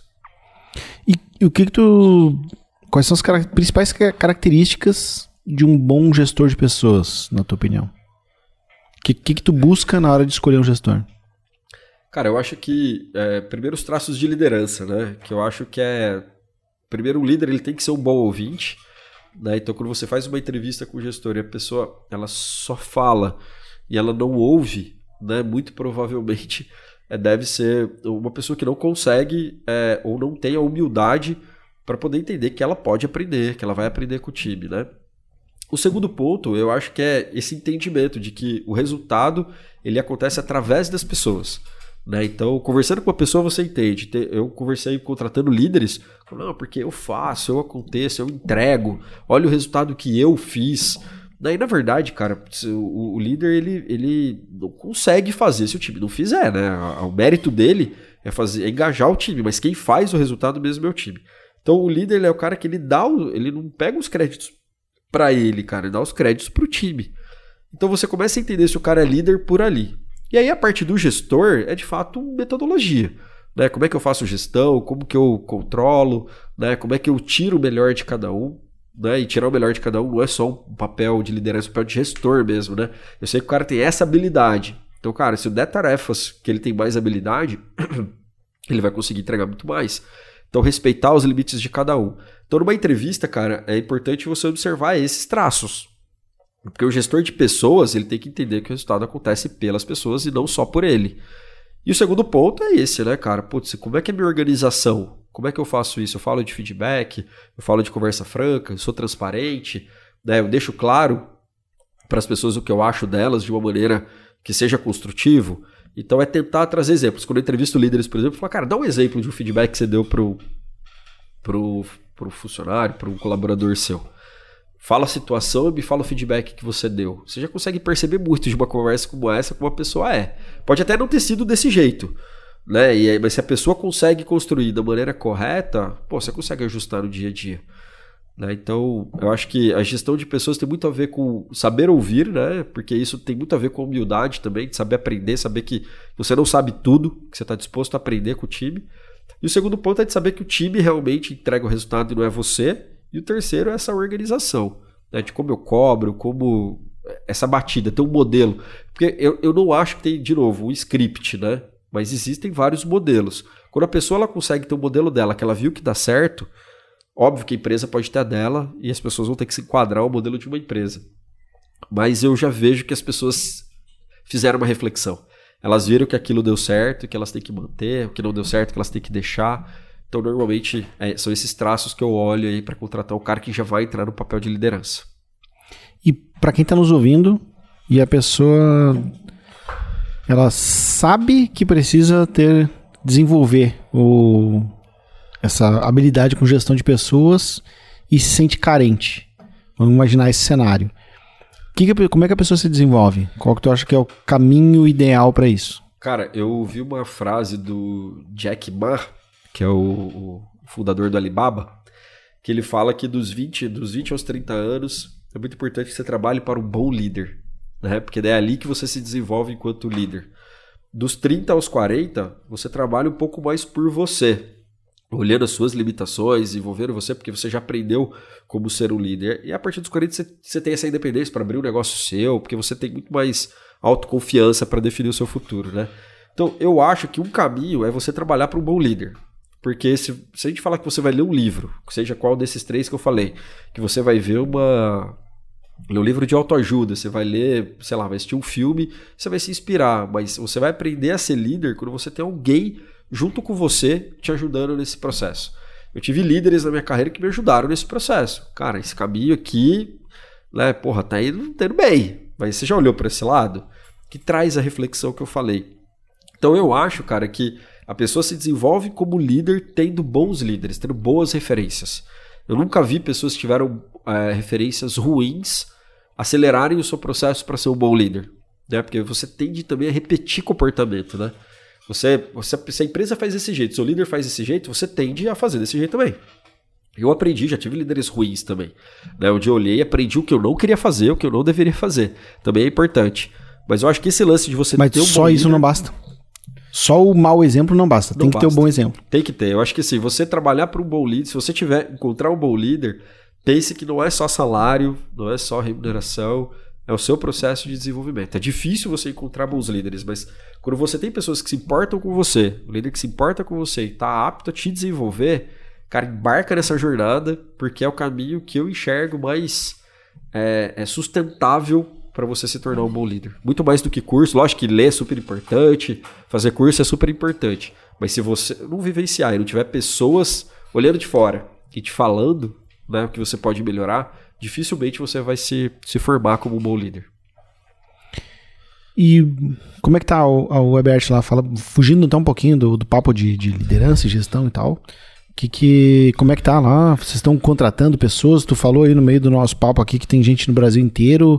E o que quais são as principais características de um bom gestor de pessoas, na tua opinião? O que tu busca na hora de escolher um gestor? Cara, eu acho que, primeiro, os traços de liderança, né? Que eu acho que primeiro, o líder ele tem que ser um bom ouvinte, né? Então, quando você faz uma entrevista com o gestor e a pessoa ela só fala e ela não ouve, né? Muito provavelmente deve ser uma pessoa que não consegue ou não tem a humildade para poder entender que ela pode aprender, que ela vai aprender com o time, né? O segundo ponto, eu acho que é esse entendimento de que o resultado ele acontece através das pessoas. Né? Então, conversando com uma pessoa, você entende. Eu conversei contratando líderes, não, porque eu faço, eu aconteço, eu entrego, olha o resultado que eu fiz. Daí, na verdade, cara, o líder ele não consegue fazer se o time não fizer, né? O mérito dele é engajar o time, mas quem faz o resultado mesmo é o time. Então, o líder ele é o cara que ele não pega os créditos para ele, cara, ele dá os créditos pro time. Então, você começa a entender se o cara é líder por ali. E aí, a parte do gestor é de fato metodologia. Né? Como é que eu faço gestão, como que eu controlo, né? Como é que eu tiro o melhor de cada um. Né? E tirar o melhor de cada um não é só um papel de liderança, é um papel de gestor mesmo, né? Eu sei que o cara tem essa habilidade. Então, cara, se eu der tarefas que ele tem mais habilidade, ele vai conseguir entregar muito mais. Então, respeitar os limites de cada um. Então, numa entrevista, cara, é importante você observar esses traços. Porque o gestor de pessoas, ele tem que entender que o resultado acontece pelas pessoas e não só por ele. E o segundo ponto é esse, né, cara? Putz, como é que é a minha organização? Como é que eu faço isso? Eu falo de feedback, eu falo de conversa franca, eu sou transparente, né? Eu deixo claro para as pessoas o que eu acho delas de uma maneira que seja construtivo. Então é tentar trazer exemplos. Quando eu entrevisto líderes, por exemplo, eu falo, cara, dá um exemplo de um feedback que você deu pro funcionário, para um colaborador seu. Fala a situação e me fala o feedback que você deu. Você já consegue perceber muito de uma conversa como essa, como a pessoa é. Pode até não ter sido desse jeito, né? Mas se a pessoa consegue construir da maneira correta, pô, você consegue ajustar no dia a dia. Né? Então, eu acho que a gestão de pessoas tem muito a ver com saber ouvir, né? Porque isso tem muito a ver com a humildade também, de saber aprender, saber que você não sabe tudo, que você está disposto a aprender com o time. E o segundo ponto é de saber que o time realmente entrega o resultado e não é você. E o terceiro é essa organização, né, de como eu cobro, como essa batida, tem um modelo. Porque eu não acho que tem, de novo, um script, né? Mas existem vários modelos. Quando a pessoa ela consegue ter um modelo dela, que ela viu que dá certo, óbvio que a empresa pode ter a dela e as pessoas vão ter que se enquadrar ao modelo de uma empresa. Mas eu já vejo que as pessoas fizeram uma reflexão. Elas viram que aquilo deu certo, que elas têm que manter, o que não deu certo, que elas têm que deixar. Então, normalmente, são esses traços que eu olho aí para contratar um cara que já vai entrar no papel de liderança. E para quem está nos ouvindo e a pessoa ela sabe que precisa desenvolver essa habilidade com gestão de pessoas e se sente carente. Vamos imaginar esse cenário. Como é que a pessoa se desenvolve? Qual que tu acha que é o caminho ideal para isso? Cara, eu ouvi uma frase do Jack Ma, que é o fundador do Alibaba, que ele fala que dos 20 aos 30 anos é muito importante que você trabalhe para um bom líder, né? Porque é ali que você se desenvolve enquanto líder. Dos 30 aos 40, você trabalha um pouco mais por você, olhando as suas limitações, envolvendo você, porque você já aprendeu como ser um líder. E a partir dos 40 você tem essa independência para abrir um negócio seu, porque você tem muito mais autoconfiança para definir o seu futuro, né? Então, eu acho que um caminho é você trabalhar para um bom líder. Porque se a gente falar que você vai ler um livro, seja qual desses três que eu falei, que você vai ver um livro de autoajuda, você vai ler, sei lá, vai assistir um filme, você vai se inspirar, mas você vai aprender a ser líder quando você tem alguém junto com você te ajudando nesse processo. Eu tive líderes na minha carreira que me ajudaram nesse processo. Cara, esse caminho aqui, né, porra, tá indo bem, mas você já olhou para esse lado? Que traz a reflexão que eu falei. Então eu acho, cara, que a pessoa se desenvolve como líder tendo bons líderes, tendo boas referências. Eu nunca vi pessoas que tiveram referências ruins acelerarem o seu processo para ser um bom líder. Né? Porque você tende também a repetir comportamento. Né? Se a empresa faz desse jeito, seu líder faz desse jeito, você tende a fazer desse jeito também. Eu aprendi, já tive líderes ruins também. Né? Onde eu olhei e aprendi o que eu não queria fazer, o que eu não deveria fazer. Também é importante. Mas eu acho que esse lance de você ter um bom líder... Mas só isso não basta. Só o mau exemplo não basta, tem que ter um bom exemplo. Tem que ter. Eu acho que assim, você trabalhar para um bom líder, se você encontrar um bom líder, pense que não é só salário, não é só remuneração, é o seu processo de desenvolvimento. É difícil você encontrar bons líderes, mas quando você tem pessoas que se importam com você, um líder que se importa com você e está apto a te desenvolver, cara, embarca nessa jornada, porque é o caminho que eu enxergo mais sustentável para você se tornar um bom líder. Muito mais do que curso. Lógico que ler é super importante, fazer curso é super importante. Mas se você não vivenciar e não tiver pessoas olhando de fora e te falando, né, o que você pode melhorar, dificilmente você vai se formar como um bom líder. E como é que tá a WebArt lá? Fugindo então um pouquinho do papo de liderança e gestão e tal. Como é que tá lá? Vocês estão contratando pessoas? Tu falou aí no meio do nosso papo aqui que tem gente no Brasil inteiro.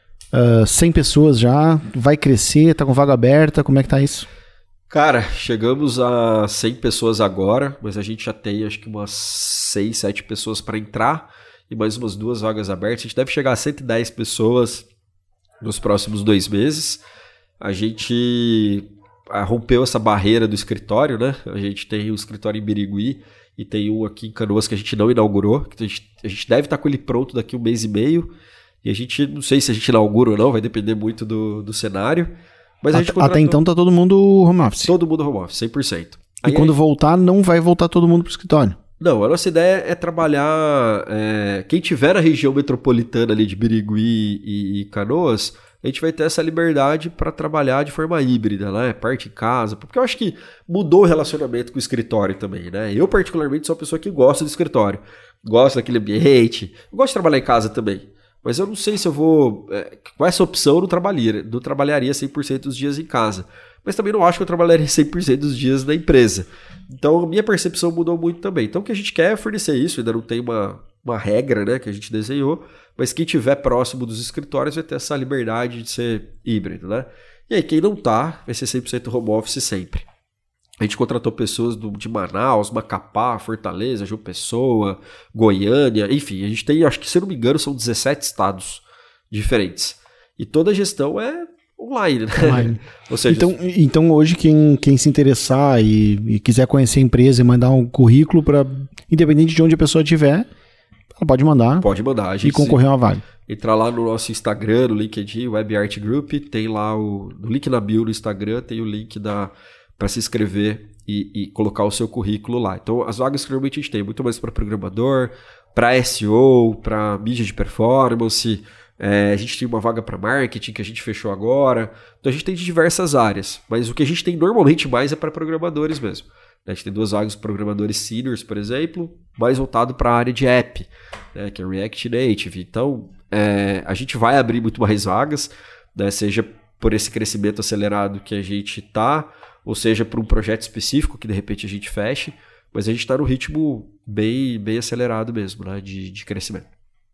100 pessoas já. Vai crescer? Tá com vaga aberta? Como é que tá isso? Cara, chegamos a 100 pessoas agora, mas a gente já tem acho que umas 6, 7 pessoas para entrar e mais umas 2 vagas abertas. A gente deve chegar a 110 pessoas nos próximos 2 meses. A gente rompeu essa barreira do escritório, né? A gente tem um escritório em Birigui e tem um aqui em Canoas que a gente não inaugurou. A gente deve estar com ele pronto daqui 1 mês e meio. E a gente, não sei se a gente inaugura ou não, vai depender muito do cenário. Mas a gente até então tá todo mundo home office. Todo mundo home office, 100%. E quando voltar, não vai voltar todo mundo pro escritório? Não, a nossa ideia é trabalhar... quem tiver na região metropolitana ali de Birigui e Canoas, a gente vai ter essa liberdade para trabalhar de forma híbrida, né? Parte em casa. Porque eu acho que mudou o relacionamento com o escritório também, né? Eu, particularmente, sou uma pessoa que gosta do escritório. Gosto daquele ambiente. Eu gosto de trabalhar em casa também. Mas eu não sei se eu vou... com essa opção eu não trabalharia 100% dos dias em casa. Mas também não acho que eu trabalharia 100% dos dias na empresa. Então a minha percepção mudou muito também. Então o que a gente quer é fornecer isso. Ainda não tem uma regra, né, que a gente desenhou. Mas quem estiver próximo dos escritórios vai ter essa liberdade de ser híbrido, né? E aí quem não tá vai ser 100% home office sempre. A gente contratou pessoas de Manaus, Macapá, Fortaleza, João Pessoa, Goiânia, enfim, a gente tem, acho que se eu não me engano, são 17 estados diferentes. E toda a gestão é online, né? Online. Ou seja, então hoje quem se interessar e quiser conhecer a empresa e mandar um currículo para, independente de onde a pessoa estiver, ela pode mandar. Pode mandar. A gente e concorrer a uma vaga. Entrar lá no nosso Instagram, no LinkedIn, WebArt Group, tem lá no link na bio no Instagram, tem o link para se inscrever e colocar o seu currículo lá. Então, as vagas que normalmente a gente tem, muito mais para programador, para SEO, para mídia de performance, a gente tem uma vaga para marketing que a gente fechou agora. Então, a gente tem de diversas áreas, mas o que a gente tem normalmente mais é para programadores mesmo. A gente tem 2 vagas de programadores seniors, por exemplo, mais voltado para a área de app, né, que é React Native. Então, a gente vai abrir muito mais vagas, né, seja por esse crescimento acelerado que a gente está, ou seja, para um projeto específico que de repente a gente feche, mas a gente está no ritmo bem acelerado mesmo, né, de crescimento.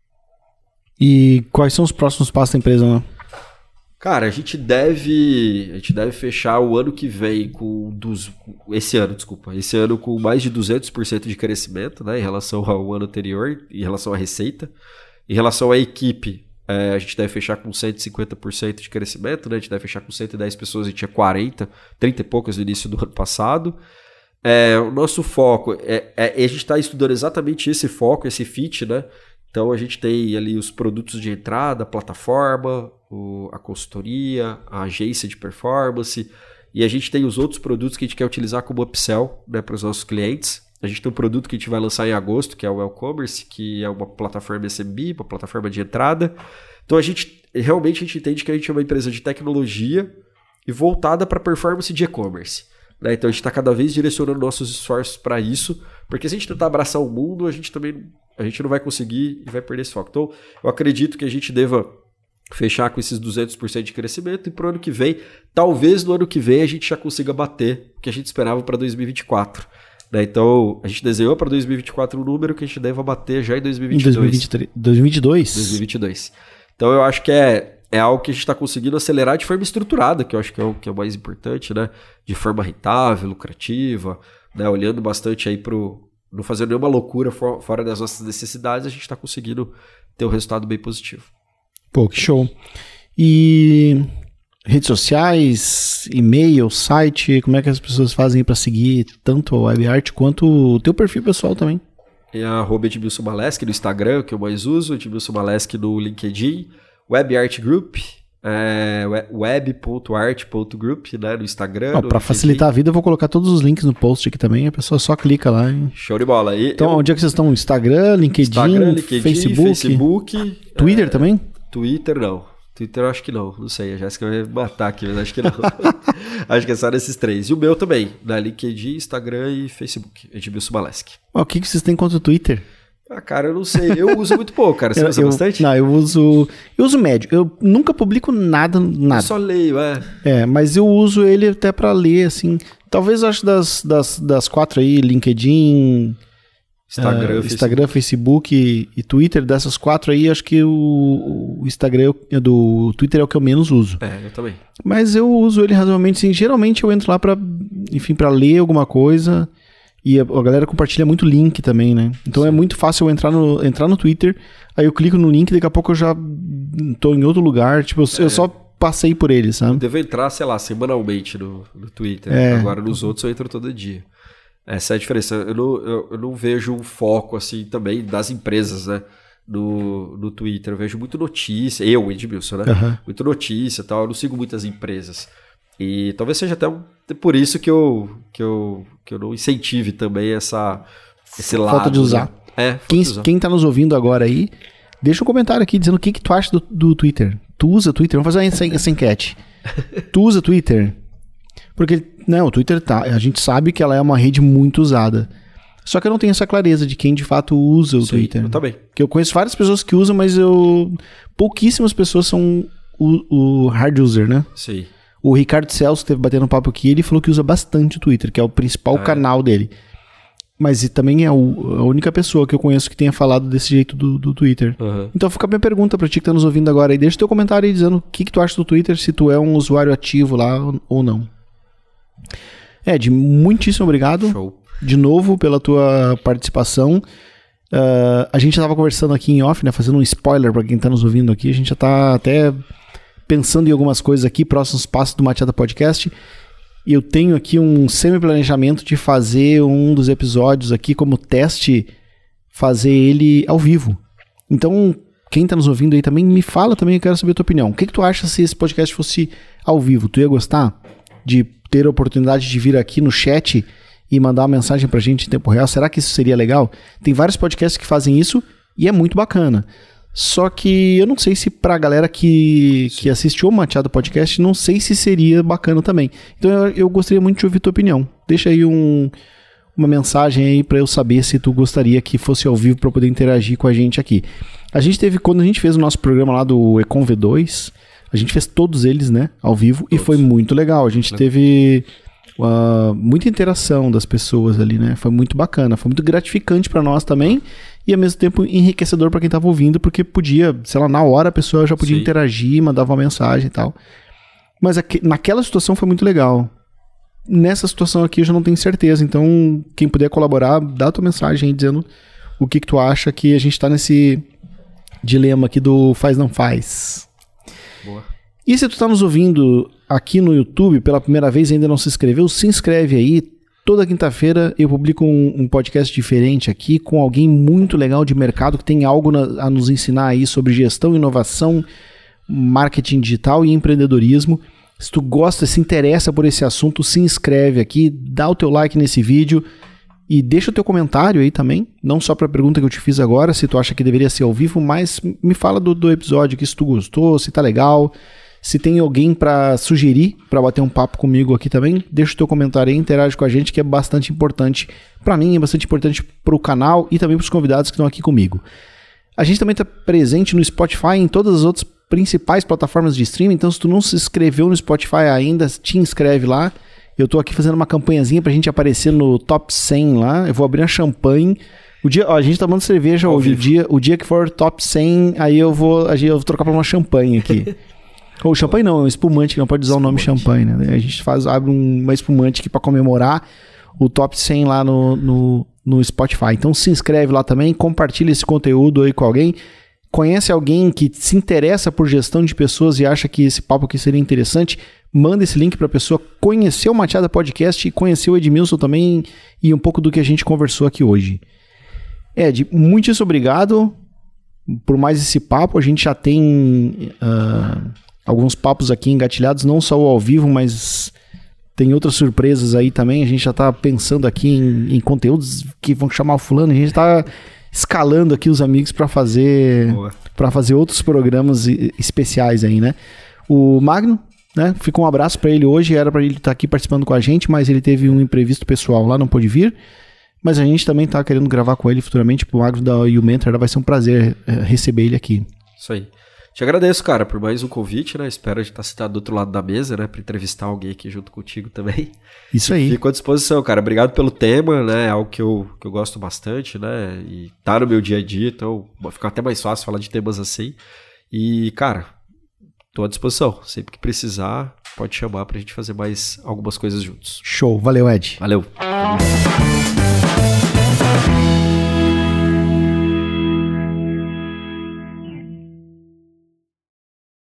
E quais são os próximos passos da empresa, né? Cara, a gente deve fechar o ano que vem esse ano com mais de 200% de crescimento, né, em relação ao ano anterior, em relação à receita. Em relação à equipe, a gente deve fechar com 150% de crescimento, né? A gente deve fechar com 110 pessoas, a gente tinha 30 e poucas no início do ano passado. O nosso foco, a gente está estudando exatamente esse foco, esse fit, né? Então a gente tem ali os produtos de entrada, a plataforma, a consultoria, a agência de performance, e a gente tem os outros produtos que a gente quer utilizar como upsell, né, para os nossos clientes. A gente tem um produto que a gente vai lançar em agosto, que é o WellCommerce, que é uma plataforma SMB, uma plataforma de entrada. Então a gente entende que a gente é uma empresa de tecnologia e voltada para performance de e-commerce, né? Então a gente está cada vez direcionando nossos esforços para isso, porque se a gente tentar abraçar o mundo, a gente não vai conseguir e vai perder esse foco. Então eu acredito que a gente deva fechar com esses 200% de crescimento e para o ano que vem, talvez no ano que vem a gente já consiga bater o que a gente esperava para 2024. Então, a gente desenhou para 2024 um número que a gente deve bater já em 2022. Em 2022? 2022. Então, eu acho que é algo que a gente está conseguindo acelerar de forma estruturada, que eu acho que é o mais importante, né? De forma rentável, lucrativa, né? Olhando bastante aí não fazendo nenhuma loucura fora das nossas necessidades, a gente está conseguindo ter um resultado bem positivo. Pô, que show. E redes sociais, e-mail, site, como é que as pessoas fazem para seguir tanto a WebArt quanto o teu perfil pessoal também? É @Edmilson Maleski no Instagram, que eu mais uso, Edmilson Maleski no LinkedIn, WebArt Group, web.art.group, né, no Instagram. Para facilitar a vida, eu vou colocar todos os links no post aqui também, a pessoa só clica lá. Hein? Show de bola. Então, onde é que vocês estão? Instagram, LinkedIn, Facebook, Twitter também? Twitter não. Twitter eu acho que não sei, a Jéssica vai me matar aqui, mas acho que não. Acho que é só nesses 3. E o meu também, na LinkedIn, Instagram e Facebook, Edmilson Maleski. O que vocês têm contra o Twitter? Ah, cara, eu não sei. Eu uso muito pouco, cara. Você usa bastante? Não, eu uso médio. Eu nunca publico nada. Eu só leio, mas eu uso ele até pra ler, assim. Talvez eu acho das 4 aí, LinkedIn, Instagram, Facebook e Twitter, dessas 4 aí, acho que o Instagram do Twitter é o que eu menos uso. Eu também. Mas eu uso ele razoavelmente, sim. Geralmente eu entro lá pra ler alguma coisa. E a galera compartilha muito link também, né? Então sim. É muito fácil eu entrar no Twitter, aí eu clico no link, daqui a pouco eu já tô em outro lugar, tipo, eu só passei por ele, sabe? Eu devo entrar, sei lá, semanalmente no Twitter. Agora nos outros eu entro todo dia. Essa é a diferença. Eu não vejo um foco, assim, também das empresas, né? No Twitter. Eu vejo muito notícia. Eu, Edmilson, né? Uhum. Muito notícia e tal. Eu não sigo muitas empresas. E talvez seja até por isso que eu não incentive também esse lado. Falta de usar. Né? Quem tá nos ouvindo agora aí, deixa um comentário aqui dizendo o que tu acha do Twitter. Tu usa Twitter? Vamos fazer essa enquete. Tu usa Twitter? Porque, o Twitter a gente sabe que ela é uma rede muito usada. Só que eu não tenho essa clareza de quem de fato usa o Twitter. Eu também. Porque eu conheço várias pessoas que usam, mas pouquíssimas pessoas são o hard user, né? Sim. O Ricardo Celso esteve batendo um papo aqui, ele falou que usa bastante o Twitter, que é o principal canal dele. Mas também é a única pessoa que eu conheço que tenha falado desse jeito do Twitter. Uhum. Então fica a minha pergunta pra ti que tá nos ouvindo agora aí. Deixa teu comentário aí dizendo o que tu acha do Twitter, se tu é um usuário ativo lá ou não. Ed, muitíssimo obrigado. Show. De novo pela tua participação. A gente já tava conversando aqui em off, né? Fazendo um spoiler pra quem tá nos ouvindo aqui. A gente já tá até pensando em algumas coisas aqui, próximos passos do Machada Podcast. E eu tenho aqui um semi-planejamento de fazer um dos episódios aqui como teste, fazer ele ao vivo. Então, quem tá nos ouvindo aí também, me fala também, eu quero saber a tua opinião. O que tu acha se esse podcast fosse ao vivo? Tu ia gostar de ter a oportunidade de vir aqui no chat e mandar uma mensagem pra gente em tempo real? Será que isso seria legal? Tem vários podcasts que fazem isso e é muito bacana. Só que eu não sei se pra galera que assistiu o Machado Podcast, não sei se seria bacana também. Então eu gostaria muito de ouvir tua opinião. Deixa aí uma mensagem aí pra eu saber se tu gostaria que fosse ao vivo pra poder interagir com a gente aqui. Quando a gente fez o nosso programa lá do Econ V2, a gente fez todos eles, né, ao vivo, e foi muito legal. A gente teve muita interação das pessoas ali, né? Foi muito bacana, foi muito gratificante pra nós também. E ao mesmo tempo enriquecedor para quem tava ouvindo, porque podia, sei lá, na hora a pessoa já podia interagir, mandava uma mensagem e tal. Mas naquela situação foi muito legal. Nessa situação aqui eu já não tenho certeza, então quem puder colaborar, dá a tua mensagem aí dizendo o que tu acha, que a gente tá nesse dilema aqui do faz não faz. Boa. E se tu tá nos ouvindo aqui no YouTube pela primeira vez e ainda não se inscreveu, se inscreve aí. Toda quinta-feira eu publico um podcast diferente aqui com alguém muito legal de mercado que tem algo a nos ensinar aí sobre gestão, inovação, marketing digital e empreendedorismo. Se tu gosta, se interessa por esse assunto, se inscreve aqui, dá o teu like nesse vídeo e deixa o teu comentário aí também, não só para a pergunta que eu te fiz agora, se tu acha que deveria ser ao vivo, mas me fala do episódio aqui, se tu gostou, se tá legal. Se tem alguém para sugerir, para bater um papo comigo aqui também, deixa o teu comentário aí, interage com a gente, que é bastante importante para mim, é bastante importante para o canal e também para os convidados que estão aqui comigo. A gente também está presente no Spotify, em todas as outras principais plataformas de streaming, então se tu não se inscreveu no Spotify ainda, te inscreve lá. Eu tô aqui fazendo uma campanhazinha pra gente aparecer no top 100 lá, eu vou abrir uma champanhe. A gente tá tomando cerveja hoje, o dia que for top 100, aí eu vou trocar pra uma champanhe aqui. Ou champanhe não, é um espumante, que não pode usar o nome champanhe, né? A gente abre uma espumante aqui pra comemorar o top 100 lá no Spotify. Então se inscreve lá também, compartilha esse conteúdo aí com alguém. Conhece alguém que se interessa por gestão de pessoas e acha que esse papo aqui seria interessante, manda esse link pra pessoa conhecer o Machada Podcast e conhecer o Edmilson também e um pouco do que a gente conversou aqui hoje. Ed, muitíssimo obrigado por mais esse papo. A gente já tem alguns papos aqui engatilhados, não só o ao vivo, mas tem outras surpresas aí também. A gente já tá pensando aqui em conteúdos que vão chamar o fulano. A gente tá escalando aqui os amigos para fazer outros programas especiais aí, né? O Magno, né? Fica um abraço para ele hoje. Era para ele estar aqui participando com a gente, mas ele teve um imprevisto pessoal lá, não pôde vir. Mas a gente também tá querendo gravar com ele futuramente, pro Magro da YouMentor, vai ser um prazer receber ele aqui. Isso aí. Te agradeço, cara, por mais um convite, né? Espero de estar sentado do outro lado da mesa, né? Pra entrevistar alguém aqui junto contigo também. Isso aí. Fico à disposição, cara. Obrigado pelo tema, né? É algo que eu gosto bastante, né? E tá no meu dia a dia, então fica até mais fácil falar de temas assim. E, cara, tô à disposição. Sempre que precisar, pode chamar pra gente fazer mais algumas coisas juntos. Show. Valeu, Ed. Valeu.